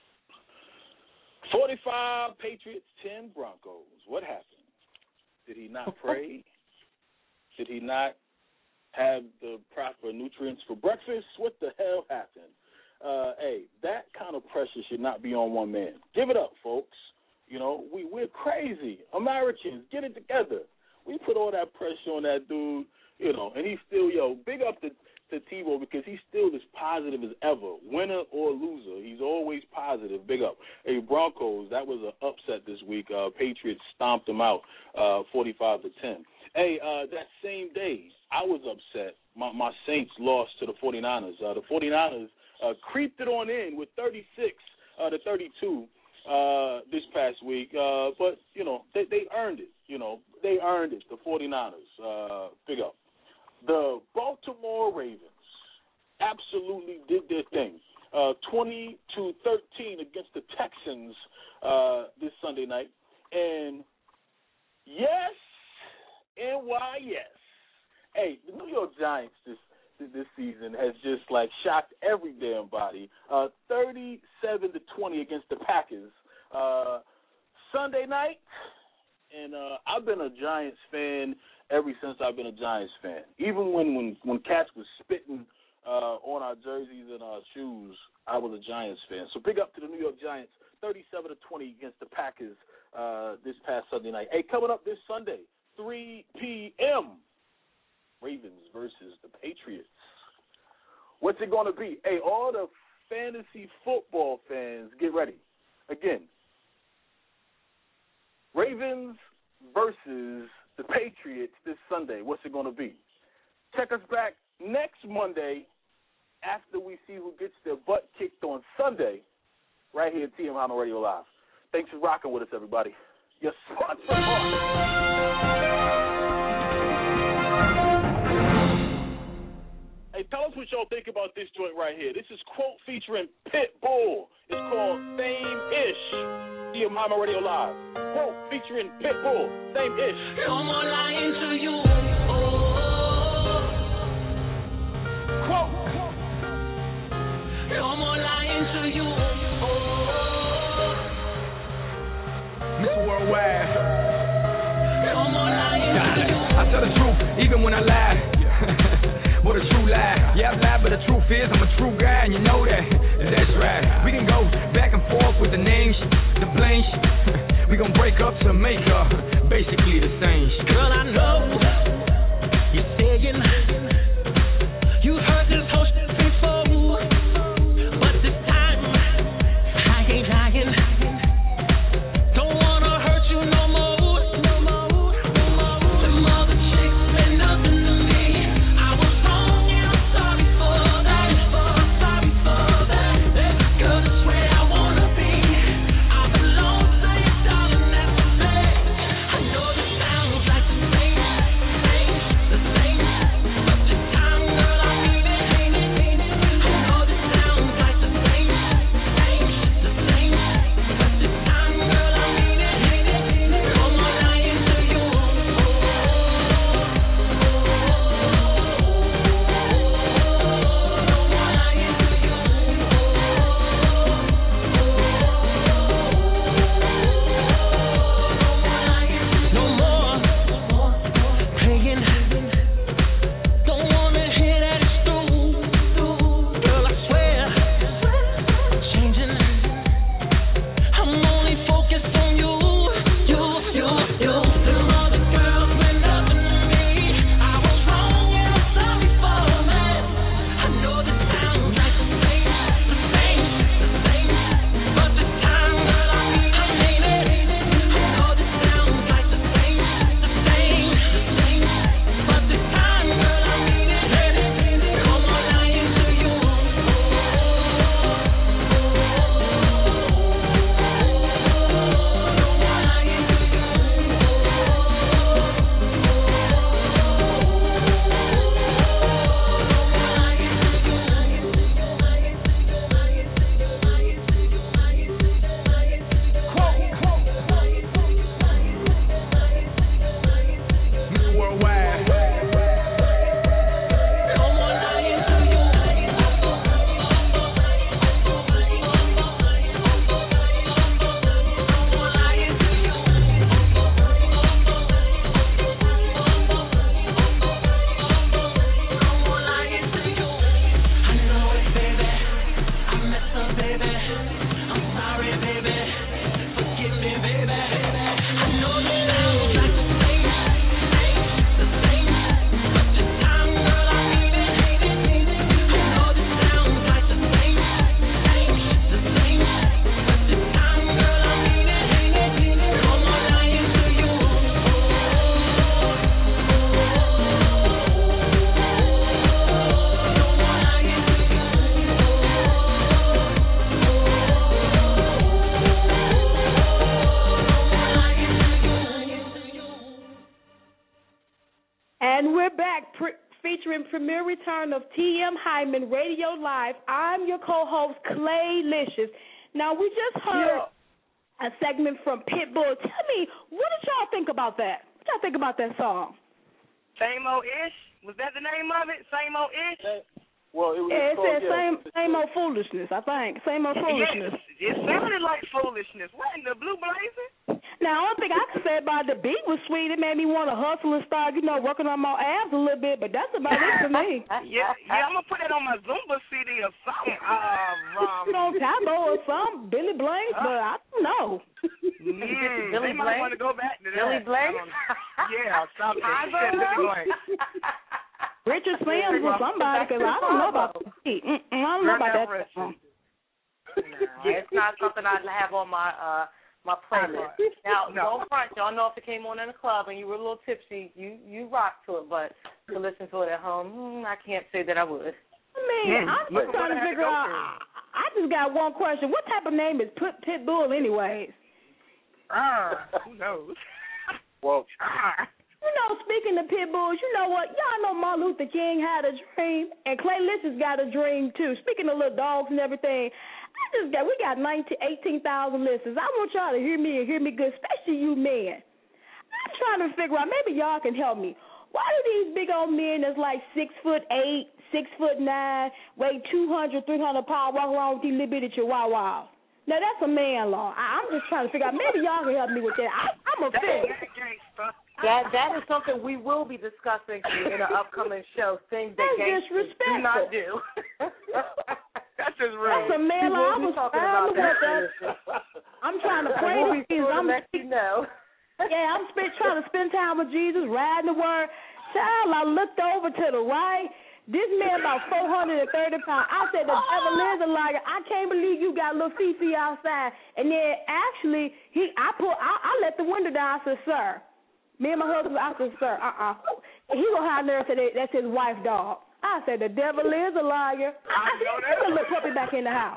45 Patriots, 10 Broncos. What happened? Did he not pray? Did he not have the proper nutrients for breakfast? What the hell happened? Hey, that kind of pressure should not be on one man. Give it up, folks. You know, we're crazy. Americans, get it together. We put all that pressure on that dude, you know, and he's still, big up to Tebow because he's still as positive as ever, winner or loser. He's always positive. Big up. Hey, Broncos, that was an upset this week. Patriots stomped them out 45-10. Hey, that same day, I was upset. My Saints lost to the 49ers. The 49ers creeped it on in with 36-32 this past week. But, you know, they earned it. You know, they earned it, the 49ers. Big up. The Baltimore Ravens absolutely did their thing. 20-13 against the Texans this Sunday night. And, yes, and why yes. Hey, the New York Giants this season has just, like, shocked every damn body. 37-20 against the Packers. Sunday night, and I've been a Giants fan ever since I've been a Giants fan. Even when cats was spitting on our jerseys and our shoes, I was a Giants fan. So big up to the New York Giants, 37-20 against the Packers this past Sunday night. Hey, coming up this Sunday, 3 p.m., Ravens versus the Patriots. What's it going to be? Hey, all the fantasy football fans, get ready. Again, Ravens versus the Patriots this Sunday. What's it going to be? Check us back next Monday after we see who gets their butt kicked on Sunday right here at TM Hyman Radio Live. Thanks for rocking with us, everybody. Your sponsor Hey, tell us what y'all think about this joint right here. This is Quote featuring Pitbull. It's called Same-ish. TM Hyman Radio Live. Quote featuring Pitbull. Same-ish. No more lying to you. Quote. No more lying to you. Mr. Worldwide. No more lying even when I lie. What a true lie. Yeah, I lie, but the truth is I'm a true guy, and you know that. That's right. We can go back and forth with the names, the blame. We gon' break up to make up, basically the same. Girl, I know you're saying you heard this whole shit before, but this time I ain't lying. Don't wanna hurt you no more. Them other chicks meant nothing to me. I was wrong and I'm sorry for that. Girl, that's where I wanna be. I belong to you, darling, that's the thing. I know this sounds like the same, but this time, girl, I mean it, ain't it? I know this sounds like the same, but this time, girl, I mean it, ain't it? No more lying to you. No more playing. Don't wanna hear that it's through. Girl, I swear I'm changing. I'm only focused on you. Them other girls meant nothing to me. I was wrong and I'm sorry for that. I know this sounds like the same, but this time, girl, I mean it. I know this sounds like the same, but this time, girl, I mean it. No more lying to you. Mr. Worldwide. No more lying to you. I know it, baby. I messed up, baby. I'm sorry, baby. Forgive me, baby. I know this sounds like the same, but this time, girl, I mean it. I know this sounds like the same, but this time, girl, I mean it. No more lying to you. And we're back featuring premiere return of TM Hyman Radio Live. I'm your co-host, Clay Licious. Now, we just heard a segment from Pitbull. Tell me, what did y'all think about that? What y'all think about that song? Same old ish. Was that the name of it? Same old ish. Well, it was It called, said same old foolishness, I think. Same old foolishness. Yes, it sounded like foolishness. What in the blue blazing? Now, I don't think I could say about the beat was sweet. It made me want to hustle and start, working on my abs a little bit, but that's about it for me. Yeah, I'm going to put it on my Zumba CD or something. You know, Tabo or something, Billy Blanks, but I don't know. They might want to go back to that. Billy Blanks? Yeah, something. She said Billy Blanks. Richard Sims or somebody, because I don't know about the beat. I don't know about that song. No, it's not something I have on my my playlist. Now, don't front. Y'all know if it came on in a club and you were a little tipsy, you rock to it. But to listen to it at home, I can't say that I would. I mean, I'm just trying to figure out. I just got one question. What type of name is Pitbull, anyways? Who knows? Well, speaking of Pitbulls, you know what? Y'all know Martin Luther King had a dream, and Clay Licious got a dream too. Speaking of little dogs and everything, we got 18,000 listeners. I want y'all to hear me and hear me good, especially you men. I'm trying to figure out, maybe y'all can help me. Why do these big old men that's like 6'8", 6'9", weigh 200, 300 pounds, walk around with these little bitty chihuahuas? Now, that's a man law. I'm just trying to figure out, maybe y'all can help me with that. I'm a fan. That is something we will be discussing in an upcoming show. Things that gangsters do not do. That's just rude. That's a man. I'm trying to pray with Jesus. I'm let you know. Yeah, I'm trying to spend time with Jesus, riding the word. Child, I looked over to the right. This man about 430 pounds. I said, the devil is a liar. I can't believe you got little Fifi outside. And then actually, I let the window down. I said, sir. Me and my husband, I said, sir, He gonna have nerve and say that's his wife dog. I said, the devil is a liar. I said, put the little puppy back in the house.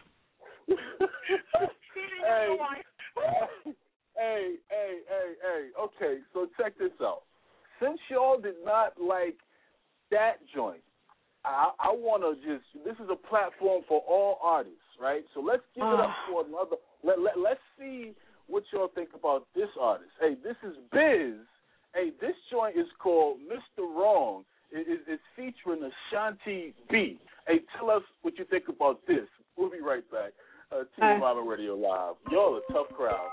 Hey. Okay, so check this out. Since y'all did not like that joint, I want to this is a platform for all artists, right? So let's give it up for another. Let's see what y'all think about this artist. Hey, this is Biz. Hey, this joint is called Mr. Wrong. It's featuring Ashanti B. Hey, tell us what you think about this. We'll be right back. Team Mama Radio Live. Y'all a tough crowd.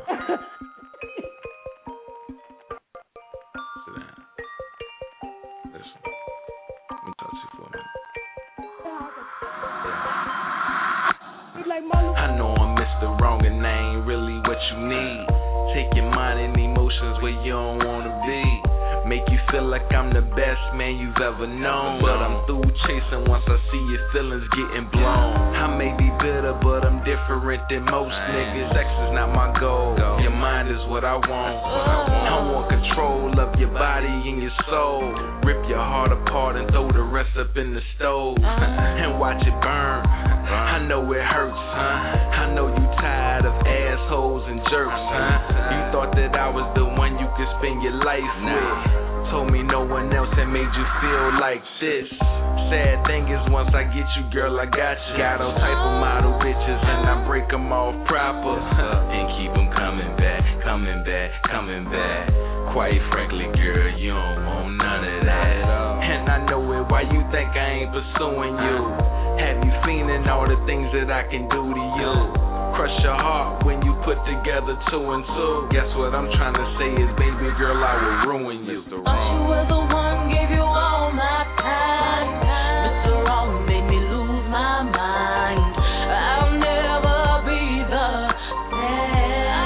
Sit down. Listen. Let me talk to you for a minute. I know I'm Mr. Wrong and I ain't really what you need. Take your mind and emotions where you don't want to be. Make you feel like I'm the best man you've ever known. But I'm through chasing once I see your feelings getting blown. I may be bitter, but I'm different than most niggas. Sex is not my goal. Your mind is what I want. I want control of your body and your soul. Rip your heart apart and throw the rest up in the stove. And watch it burn. I know it hurts, I know you tired of assholes and jerks, You thought that I was the one you could spend your life with. Told me no one else that made you feel like this. Sad thing is once I get you, girl, I got you. Got all type of model bitches and I break them off proper. And keep them coming back. Quite frankly, girl, you don't want none of that. And I know it, why you think I ain't pursuing you? Have you fiending all the things that I can do to you? Crush your heart when you put together two and two. Guess what I'm trying to say is, baby girl, I will ruin you. Mr. Wrong. You were the one, gave you all my time. Mr. Wrong made me lose my mind. I'll never be the same.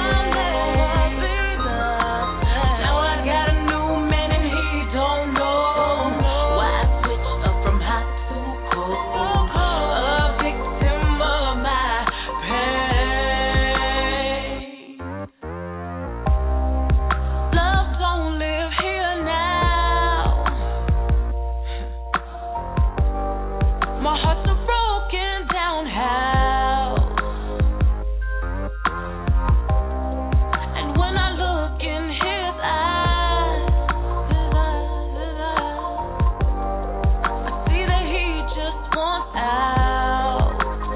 Now I got a new man and he don't know why I switched up from hot to cold. A victim of my pain. Love don't live here now. My heart's a broken down house. And when I look in his eyes, I see that he just wants out.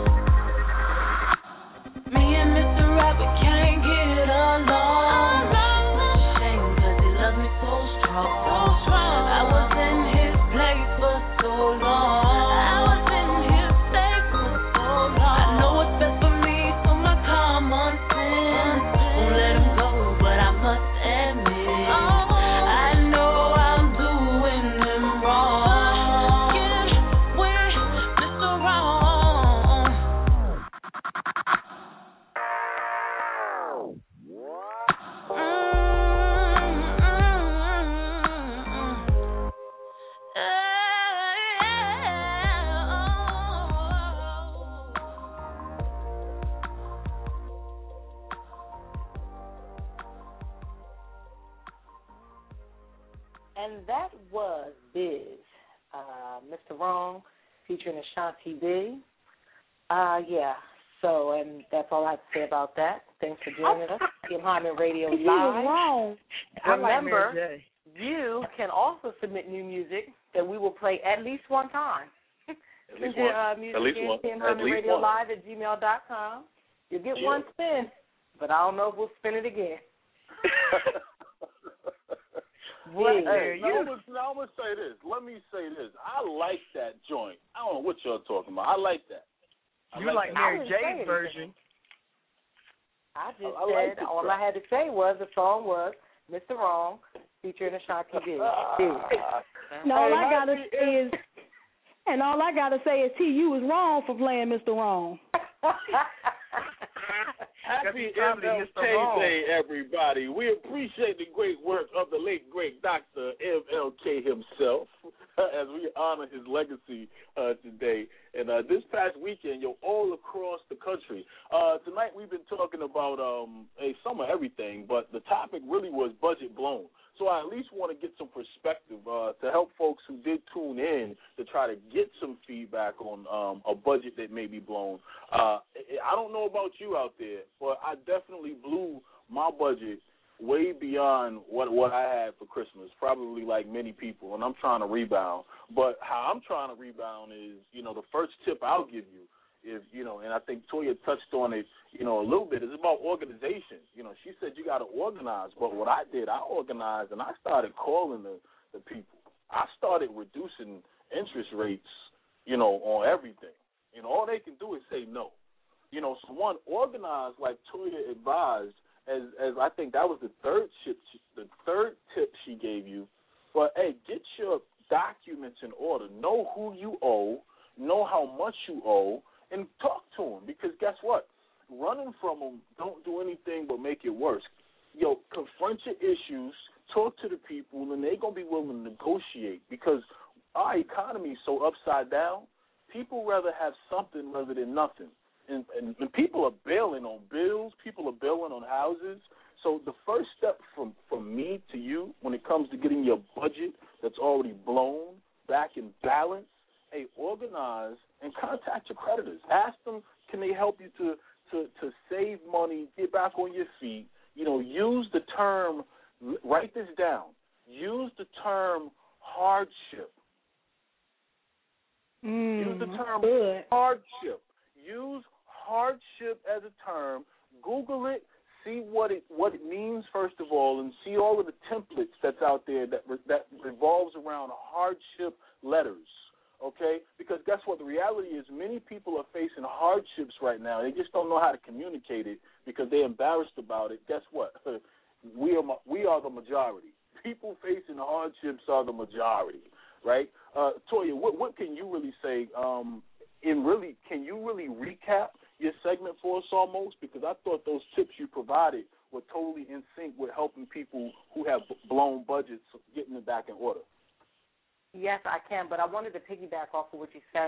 Me and Mr. Right, we can't get along. Shame 'cause he loves me so strong. I was in his place for so long. I know what's best for me, so my common sense won't let him go, but I must admit I know I'm doing him wrong. Get with Mr. Wrong. And that was Biz, Mr. Wrong, featuring Ashanti B. So, and that's all I have to say about that. Thanks for joining us. Kim Hyman Radio He was Live. wrong. Remember, you can also submit new music that we will play at least one time. Send your music in KimHymanRadioLive@gmail.com. You'll get one spin, but I don't know if we'll spin it again. Hey, now I'm going to say this. Let me say this. I like that joint. I don't know what y'all talking about. I like that. You like Mary J's version. I just said all I had to say was the song was Mr. Wrong, featuring Ashanti B. And all I gotta say is T.U. was wrong for playing Mr. Wrong. Happy MLK Day, everybody. We appreciate the great work of the late, great Dr. MLK himself as we honor his legacy today. And this past weekend, all across the country. Tonight we've been talking about some of everything, but the topic really was budget blown. So I at least want to get some perspective to help folks who did tune in to try to get some feedback on a budget that may be blown. I don't know about you out there, but I definitely blew my budget way beyond what I had for Christmas, probably like many people, and I'm trying to rebound. But how I'm trying to rebound is, the first tip I'll give you is, and I think Toya touched on it, a little bit, it's about organization. She said you got to organize, but what I did, I organized and I started calling the people. I started reducing interest rates, on everything. All they can do is say no. So one, organize like Toya advised, as I think that was the third tip she gave you. But, hey, get your documents in order. Know who you owe, know how much you owe, and talk to them. Because guess what? Running from them don't do anything but make it worse. Confront your issues, talk to the people, and they're going to be willing to negotiate. Because our economy is so upside down, people rather have something rather than nothing. And people are bailing on bills. People are bailing on houses. So the first step from me to you when it comes to getting your budget that's already blown back in balance, hey, organize and contact your creditors. Ask them, can they help you to save money, get back on your feet? Use the term, write this down, use the term hardship. Use the term hardship. Use hardship as a term. Google it. See what it means first of all, and see all of the templates that's out there that revolves around hardship letters. Okay? Because guess what? The reality is many people are facing hardships right now. They just don't know how to communicate it because they're embarrassed about it. Guess what? We are the majority. People facing hardships are the majority, right? Toya, what can you really say? Can you really recap your segment for us almost? Because I thought those tips you provided were totally in sync with helping people who have blown budgets getting it back in order. Yes, I can, but I wanted to piggyback off of what you said.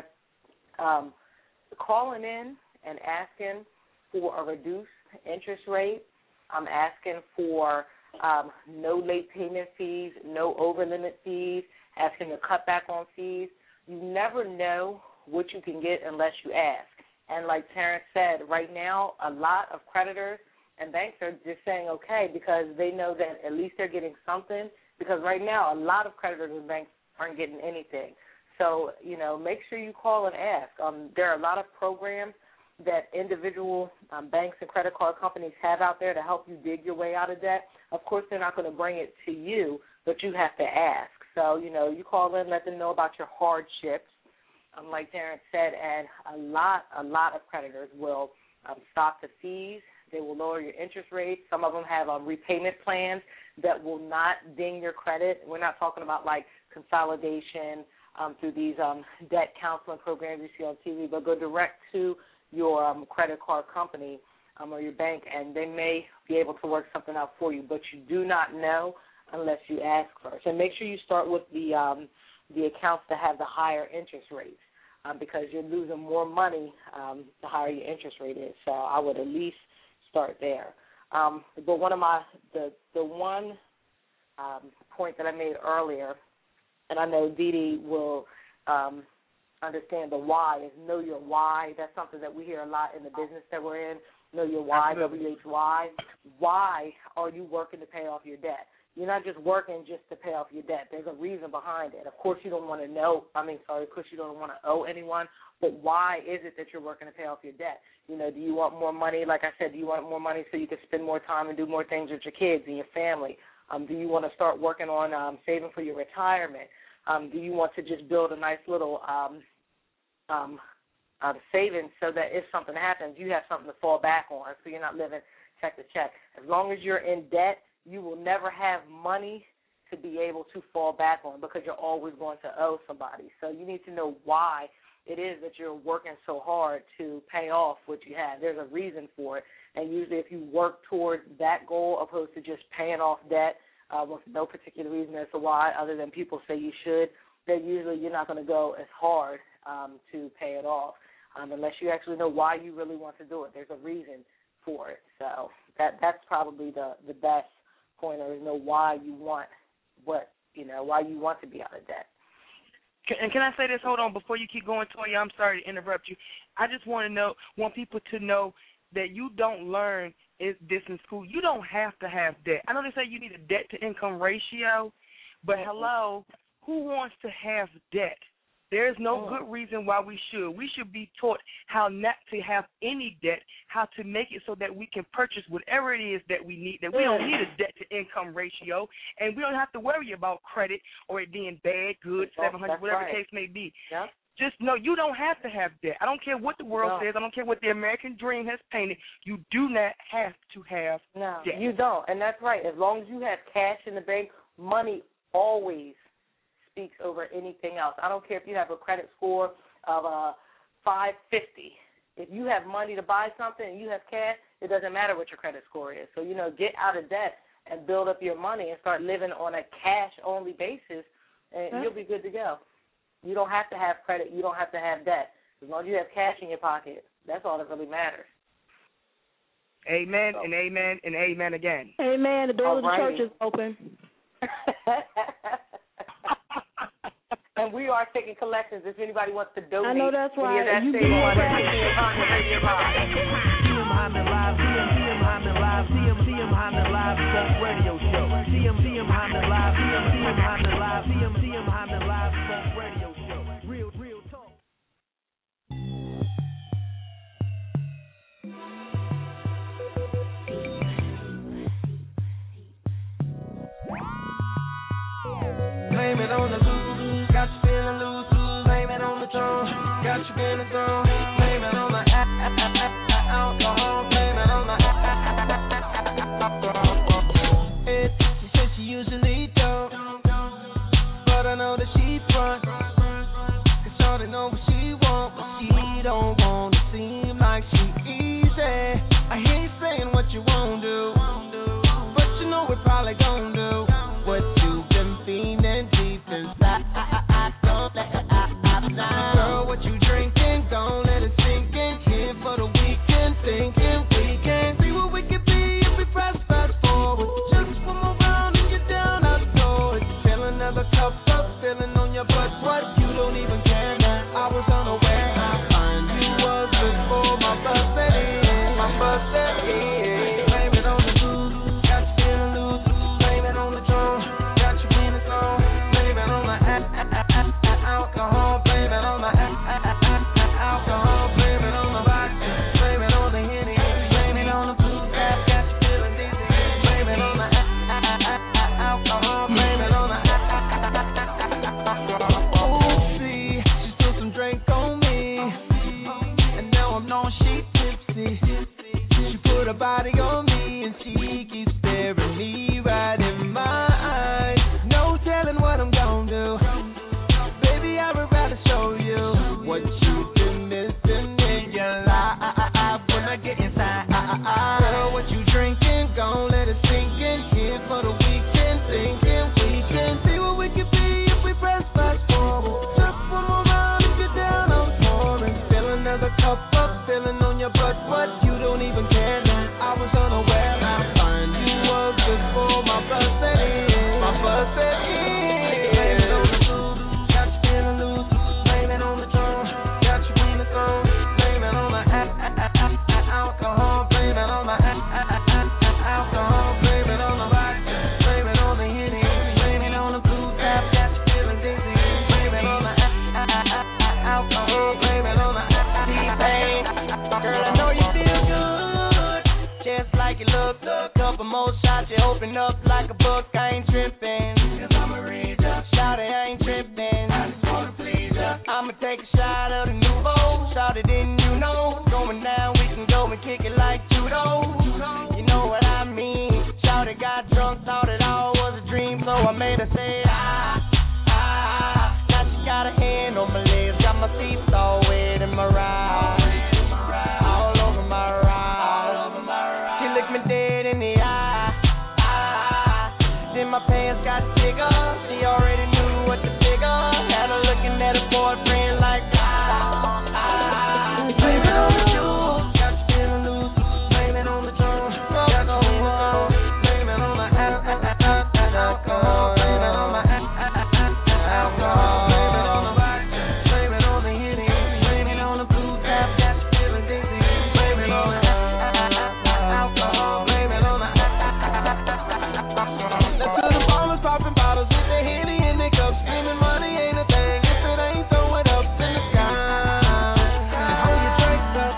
Calling in and asking for a reduced interest rate. I'm asking for no late payment fees, no over-limit fees, asking to cut back on fees. You never know what you can get unless you ask. And like Terrence said, right now a lot of creditors and banks are just saying okay because they know that at least they're getting something, because right now a lot of creditors and banks aren't getting anything. So, make sure you call and ask. There are a lot of programs that individual banks and credit card companies have out there to help you dig your way out of debt. Of course, they're not going to bring it to you, but you have to ask. So, you call in, let them know about your hardships, like Terrence said, and a lot of creditors will stop the fees. They will lower your interest rates. Some of them have repayment plans that will not ding your credit. We're not talking about, like, consolidation through these debt counseling programs you see on TV, but go direct to your credit card company or your bank, and they may be able to work something out for you, but you do not know unless you ask first. And make sure you start with the accounts that have the higher interest rates because you're losing more money the higher your interest rate is. So I would at least start there. But one of the one point that I made earlier, and I know Dee Dee will understand the why, is know your why. That's something that we hear a lot in the business that we're in. Know your why, W-H-Y. Why are you working to pay off your debt? You're not just working just to pay off your debt. There's a reason behind it. Of course, you don't want to of course you don't want to owe anyone, but why is it that you're working to pay off your debt? Do you want more money? Like I said, do you want more money so you can spend more time and do more things with your kids and your family? Do you want to start working on saving for your retirement? Do you want to just build a nice little savings so that if something happens, you have something to fall back on so you're not living check to check? As long as you're in debt, you will never have money to be able to fall back on because you're always going to owe somebody. So you need to know why it is that you're working so hard to pay off what you have. There's a reason for it. And usually if you work towards that goal opposed to just paying off debt with no particular reason as to why other than people say you should, then usually you're not going to go as hard to pay it off unless you actually know why you really want to do it. There's a reason for it. So that's probably the best pointer is know why you want why you want to be out of debt. And can I say this? Hold on, before you keep going, Toya, I'm sorry to interrupt you. I just want people to know that you don't learn this in school. You don't have to have debt. I know they say you need a debt-to-income ratio, but hello, who wants to have debt? There's no good reason why we should. We should be taught how not to have any debt, how to make it so that we can purchase whatever it is that we need, that we don't need a debt-to-income ratio, and we don't have to worry about credit or it being bad, good, 700, whatever the case may be. Yep. Just know you don't have to have debt. I don't care what the world says. I don't care what the American dream has painted. You do not have to have debt. You don't, and that's right. As long as you have cash in the bank, money always speaks over anything else. I don't care if you have a credit score of 550. If you have money to buy something and you have cash, it doesn't matter what your credit score is. So, get out of debt and build up your money and start living on a cash-only basis, and you'll be good to go. You don't have to have credit. You don't have to have debt. As long as you have cash in your pocket, that's all that really matters. Amen and amen and amen again. Amen. The door of the church is open. And we are taking collections if anybody wants to donate. I know that's right. You do that. TM Hyman Live, TM Hyman Live, TM Hyman Live Talk Radio Show. TM Hyman Live, TM Hyman Live, TM Hyman Live Talk Radio Show. Real talk. Blame it on the loose, got you feeling loose. Blame it on the drum, got you feeling gone. Blame it on the alcohol. Blame it on the alcohol. She said she usually don't, but I know that she front. 'Cause shorty know what she want, but she don't want to seem like she easy. I hear you saying what you won't do, but you know it probably gon' do what you've been feeling deep inside. Don't let it out. Girl, what you drinking? Don't let it sink in. Here for the weekend, thinking we can see what we could be if we press fast forward. Just one more round and you're down out the door. Fill another cup up, feeling on your butt. What? You don't even care now. I was unaware. I find you was before my bus set in. My bus set in. Blame it on the booze, got you feeling loose. Blame it on the drum, got you in the zone. Blame it on the alcohol. Blame it on the alcohol. Blame it on the vodka. Blame it on the Henny. Blame it on the blue cap. Got you feeling dizzy. Blame it on the alcohol. Blame it on the alcohol. See, she spilled some drink on me, and now I'm knowing she tipsy. She put her body on me, and she keeps staring me right in my eyes. No telling what I'm gonna do. Baby, I would rather show you what you've been missing in your life when I get inside. Girl, what you drinking? Gon' let it sink in. Here for the weekend, thinking we can see what we could be if we press fast forward. Just one more round if you're down, I'm pouring. Fill another cup up, feeling on your butt. What? You don't even care now. I was unaware. I find you was before my bus set in. My bus set in. Blame it on the blues, got you feeling loose. Blame it on the drum, got you in the zone. Blame it on the alcohol. Blame it on the alcohol. Blame it on the vodka. Blame it on the Henny. Blame it on the blue cap. Got you feeling dizzy. Blame it on the alcohol. Blame it on the T-Pain. Girl, I know you feel good, just like you look. Couple more shots, you open up like a book. I ain't tripping, 'cause I'ma read up. Shout it, I ain't tripping, I just wanna please ya. I'ma take a shot of the Nouveau. Shout it, didn't you know? Going down, we can go and kick it like judo. You know what I mean? Shout it, got drunk made her say, now she got a hand on my legs, got my feet so wet in my ride. All over my ride. She looked me dead in the eye. Then my pants got bigger. She already knew what to figure. Had her looking at her boyfriend like, blame it on the jewels. Got you feeling loose. Blame it on the drums. Got you feeling loose. Blame it on my alcohol. Blame it on my alcohol. Blame it on the vodka. Blame it on the Henny. Blame it on the blue tap. Got you feeling dizzy. Blame it on the alcohol. Blame it on the alcohol. Let's do the ballers popping bottles with the Henny in their cups. Screaming money ain't a thing if it ain't throw it up in the sky. And hold your drinks up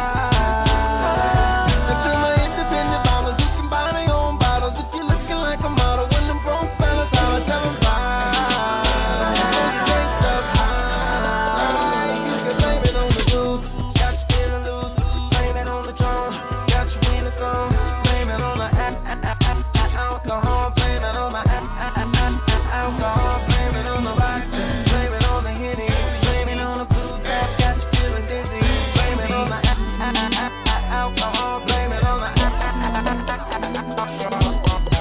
high. And to my independent bombers who can buy their own bottles. If you're looking like a model, when them broke fellas holler, tell them bye. Hold your drinks up high. You can blame it on the booze. Got you feeling loose. Blame it on the drums. Got you in the song. Blame it on the alcohol. Blame it on my alcohol. Blame it on the vodka. Blame it on the Henny. Blame it on the blue tap. Got you feeling dizzy. Blame it on the alcohol. Blame it on the alcohol.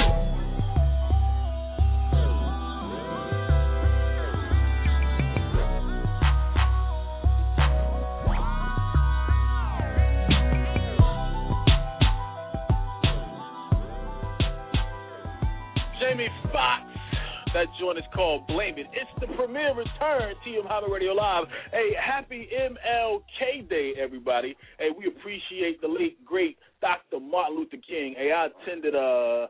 Jamie Foxx. That joint is called Blame It. It's the premiere return, TM Hyman Radio Live. Hey, happy MLK Day, everybody. Hey, we appreciate the late, great Dr. Martin Luther King. Hey, I attended a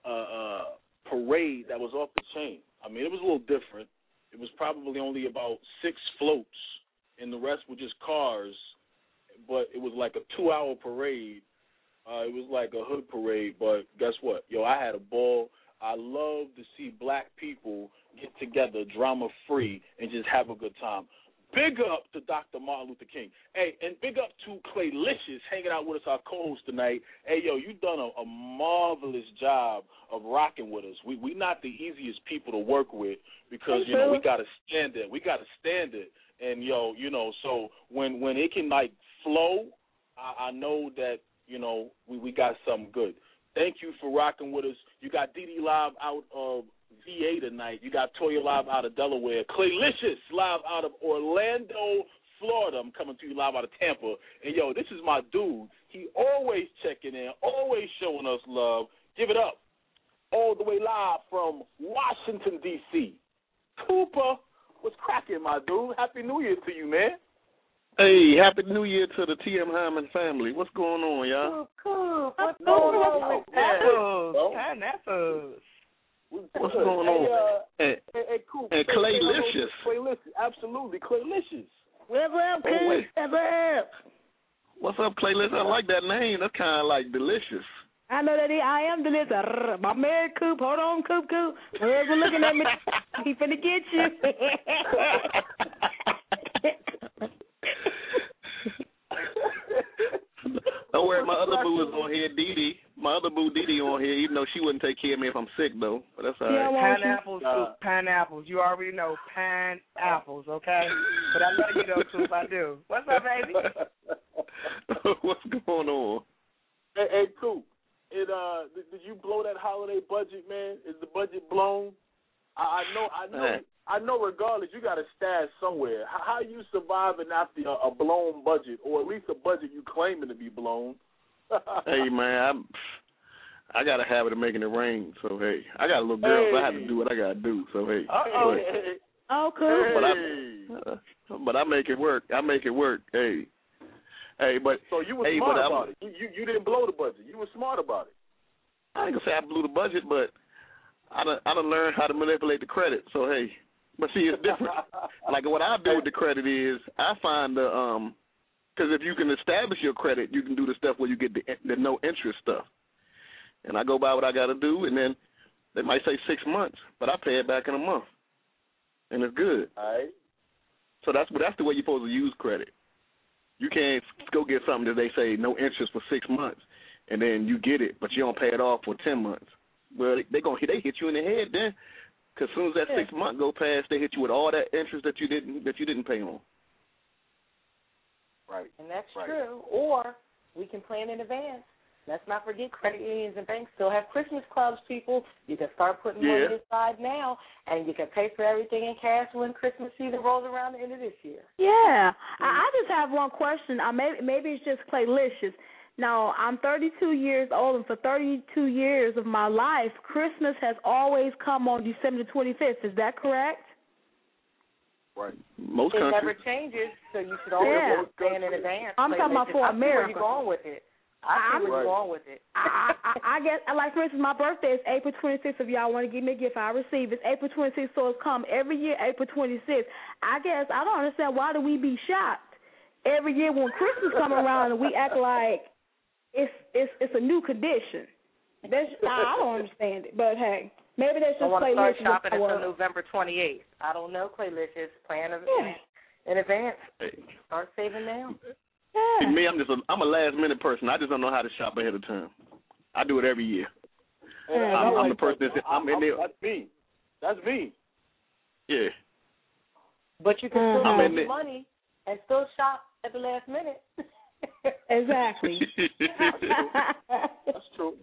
parade that was off the chain. I mean, it was a little different. It was probably only about 6 floats, and the rest were just cars. But it was like a 2-hour parade. It was like a hood parade, but guess what? Yo, I had a ball. I love to see black people get together drama-free and just have a good time. Big up to Dr. Martin Luther King. Hey, and big up to Claylicious hanging out with us, our co-host tonight. Hey, yo, you done a marvelous job of rocking with us. We not the easiest people to work with because, you know, we got to stand it. We got to stand it. And, yo, you know, so when it can, like, flow, I know that, you know, we got something good. Thank you for rocking with us. You got Dee live out of VA tonight. You got Toya live out of Delaware. Claylicious live out of Orlando, Florida. I'm coming to you live out of Tampa. And, yo, this is my dude. He always checking in, always showing us love. Give it up. All the way live from Washington, D.C. Cooper, what's cracking, my dude? Happy New Year to you, man. Hey, Happy New Year to the TM Hyman family. What's going on, y'all? Cool. What's going on with Pineapples. What's going on? Hey, cool. And Claylicious. Claylicious, absolutely, Claylicious. What's up, Clay? What's up? What's up, Claylicious? I like that name. That's kind of like delicious. I know that I am delicious. My man, Coop. Hold on, Coop. My husband looking at me. He finna get you. Don't worry, my other boo is on here, Dee. My other boo, Dee, on here, even though she wouldn't take care of me if I'm sick, though. But that's all right. Pineapples. You already know pineapples, okay? But I love you, though, Coop. I do. What's up, baby? What's going on? Hey, Coop. Did you blow that holiday budget, man? Is the budget blown? I know. Regardless, you got a stash somewhere. How you surviving after a blown budget, or at least a budget you claiming to be blown? Hey, man, I got a habit of making it rain. So hey, I got a little girl, so I have to do what I got to do. So hey. Oh, cool. But I make it work. Hey, but so you were smart about it. You didn't blow the budget. You were smart about it. I ain't gonna say I blew the budget, but I done learned how to manipulate the credit. So hey, but see, it's different. Like what I do with the credit is I find because if you can establish your credit, you can do the stuff where you get the no interest stuff. And I go by what I got to do, and then they might say 6 months, but I pay it back in a month, and it's good. All right. So that's the way you're supposed to use credit. You can't go get something that they say no interest for 6 months, and then you get it, but you don't pay it off for 10 months. Well, they hit you in the head then. Because as soon as that 6 month go past, they hit you with all that interest that you didn't pay on. Right. And that's true. Or we can plan in advance. Let's not forget credit unions and banks still have Christmas clubs, people. You can start putting money aside now, and you can pay for everything in cash when Christmas season rolls around the end of this year. Yeah. I just have one question. Maybe it's just Claylicious. Now, I'm 32 years old, and for 32 years of my life, Christmas has always come on December 25th. Is that correct? Right. Most it countries. never changes, so you should always plan in advance. I'm talking about for America. I see where you're going with it. I guess, like, for instance, my birthday is April 26th. If y'all want to give me a gift, I'll receive it. It's April 26th, so it's come every year, April 26th. I guess I don't understand why do we be shocked every year when Christmas come around and we act like it's a new condition. I don't understand it, but hey, maybe that's just Claylicious. I want to start shopping until November 28th. I don't know, Claylicious. Plan in advance. Start saving now. See, me, I'm a last minute person. I just don't know how to shop ahead of time. I do it every year. I'm the person I'm in there. That's me. Yeah. But you can still save money and still shop at the last minute. Exactly. That's true.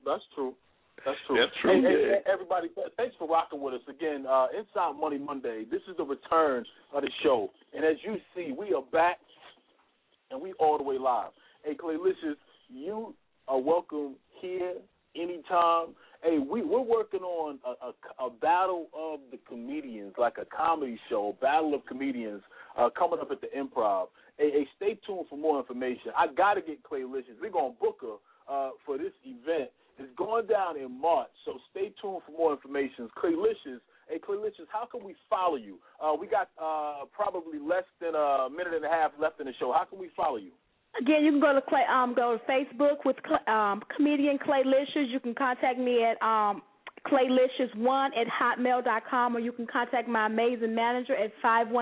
Hey, everybody, thanks for rocking with us again. Inside Money Monday. This is the return of the show, and as you see, we are back. And we all the way live. Hey, Claylicious, you are welcome here anytime. Hey, we're working on a battle of the comedians, like a comedy show, battle of comedians, coming up at the Improv. Hey, stay tuned for more information. I got to get Claylicious. We're going to book her for this event. It's going down in March, so stay tuned for more information. Claylicious. Hey, Claylicious, how can we follow you? We got probably less than a minute and a half left in the show. How can we follow you? Again, you can go to Facebook with comedian Claylicious. You can contact me at Claylicious1@hotmail.com, or you can contact my amazing manager at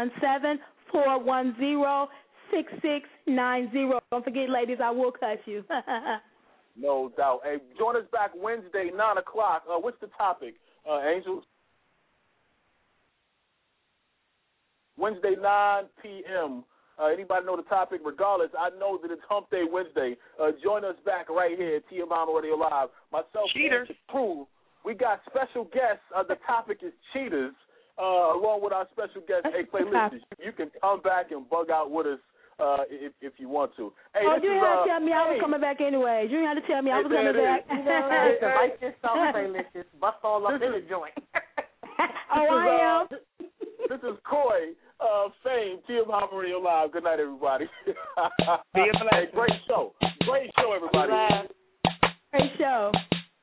517-410-6690. Don't forget, ladies, I will cut you. No doubt. Hey, join us back Wednesday, 9 o'clock. What's the topic, Angels? Wednesday, 9 p.m. Anybody know the topic? Regardless, I know that it's Hump Day Wednesday. Join us back right here at TM Hyman Radio Live. Myself and the crew. We got special guests. The topic is cheaters, along with our special guest, Claylicious. You can come back and bug out with us if you want to. Hey, you didn't have to tell me I was coming back anyway. You didn't have to tell me I was coming back. Invite yourself, Claylicious. Bust all up in the joint. I am. This is Coy, Fame, TM Hyman Radio Live. Good night, everybody. Be a blessing. Hey, great show. Great show, everybody. Great show.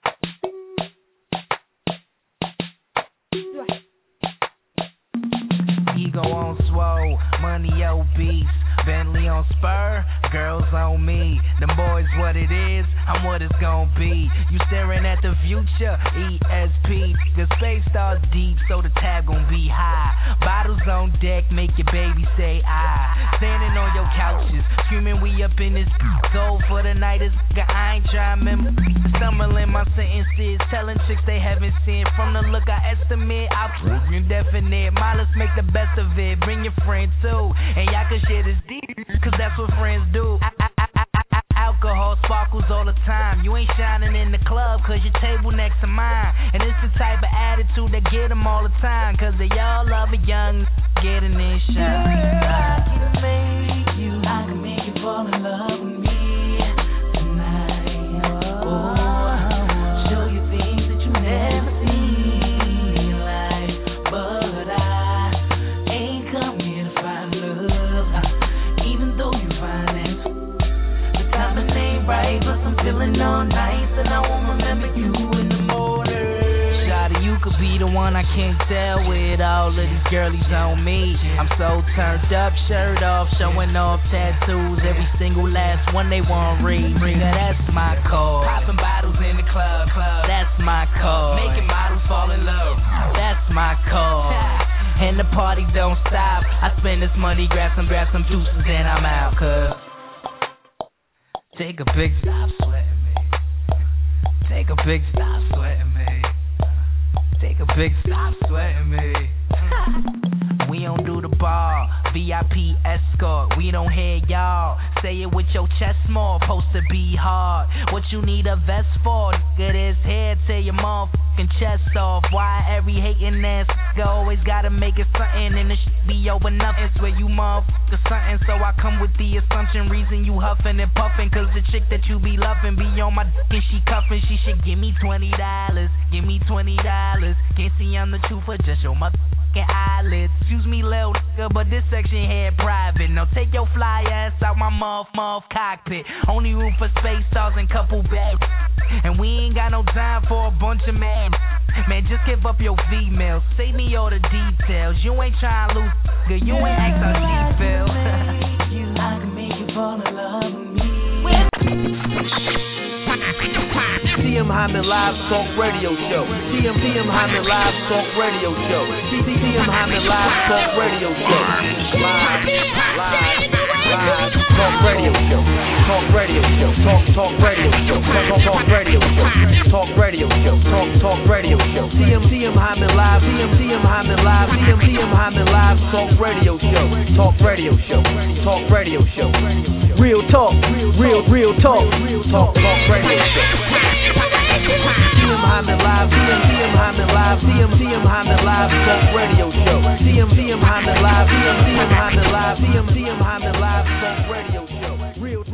Ego on swole, money obese, Bentley on spur, girls on me. Them boys what it is, I'm what it's gon' be. You staring at the future, ESP. The space starts deep, so the tab gon' be high. Bottles on deck, make your baby say I. Standing on your couches, screaming we up in this gold for the night is I ain't trying to remember. Stumbling my sentences, telling chicks they haven't seen. From the look I estimate, I'll prove you indefinite. Let's make the best of it, bring your friend too. And y'all can share this deep, cause that's what friends do. Alcohol sparkles all the time. You ain't shining in the club cause your table next to mine. And it's the type of attitude that get them all the time. Cause they all love a young getting this shot. I can make you fall in love with me tonight. Show you things that you never seen in life. But I ain't come here to find love. Even though you find it, the timing ain't right. Plus I'm feeling all nice and I won't remember you in the morning. Shawty, you could be the one I can't tell with all of these girlies on me. I'm so turned up, shirt off, showing off tattoos. Every single last one they won't read. Nigga, that's my call. Popping bottles in the club, that's my call. Making models fall in love, that's my call. And the party don't stop. I spend this money, grab some juices, and I'm out. Cause take a big stop sweating me. Take a big stop sweating me. Take Take a big stop sweating me. We don't do the ball, VIP escort. We don't hear y'all. Say it with your chest small, supposed to be hard. What you need a vest for? Nigga, this head, tear your motherfucking chest off. Why every hating ass nigga always gotta make it something and the shit be over nothing? Swear you motherfucker something, so I come with the assumption. Reason you huffing and puffing, cause the chick that you be loving be on my dick and she cuffing. She should give me $20, give me $20. Can't see I'm the truth for just your motherfucking eyelids. Excuse me, little nigga, but this section here private. Now take your fly ass out my muff cockpit. Only room for space stars and couple bags. And we ain't got no time for a bunch of men. Man, just give up your females. Save me all the details. You ain't trying to lose, nigga. You ain't ask how she feel. I can make you fall in love with me. TM Hyman Live Talk Radio Show. TM Hyman Live Talk Radio Show. TM Hyman Live Talk Radio Show. Live Talk Radio Show. Talk Radio Show. Talk Radio Show. Talk Radio Show. Talk Radio Show. Talk Radio Show. TM Hyman Live. TM Hyman Live. TM Hyman Live Talk Radio Show. Talk Radio Show. Talk Radio Show. Real talk. Real talk. Talk Radio Show. TM Hyman Live, TM Hyman Live, TM Hyman Live Talk Radio Show. TM Hyman Live, TM Hyman Live, TM Hyman Live Talk Radio Show. Real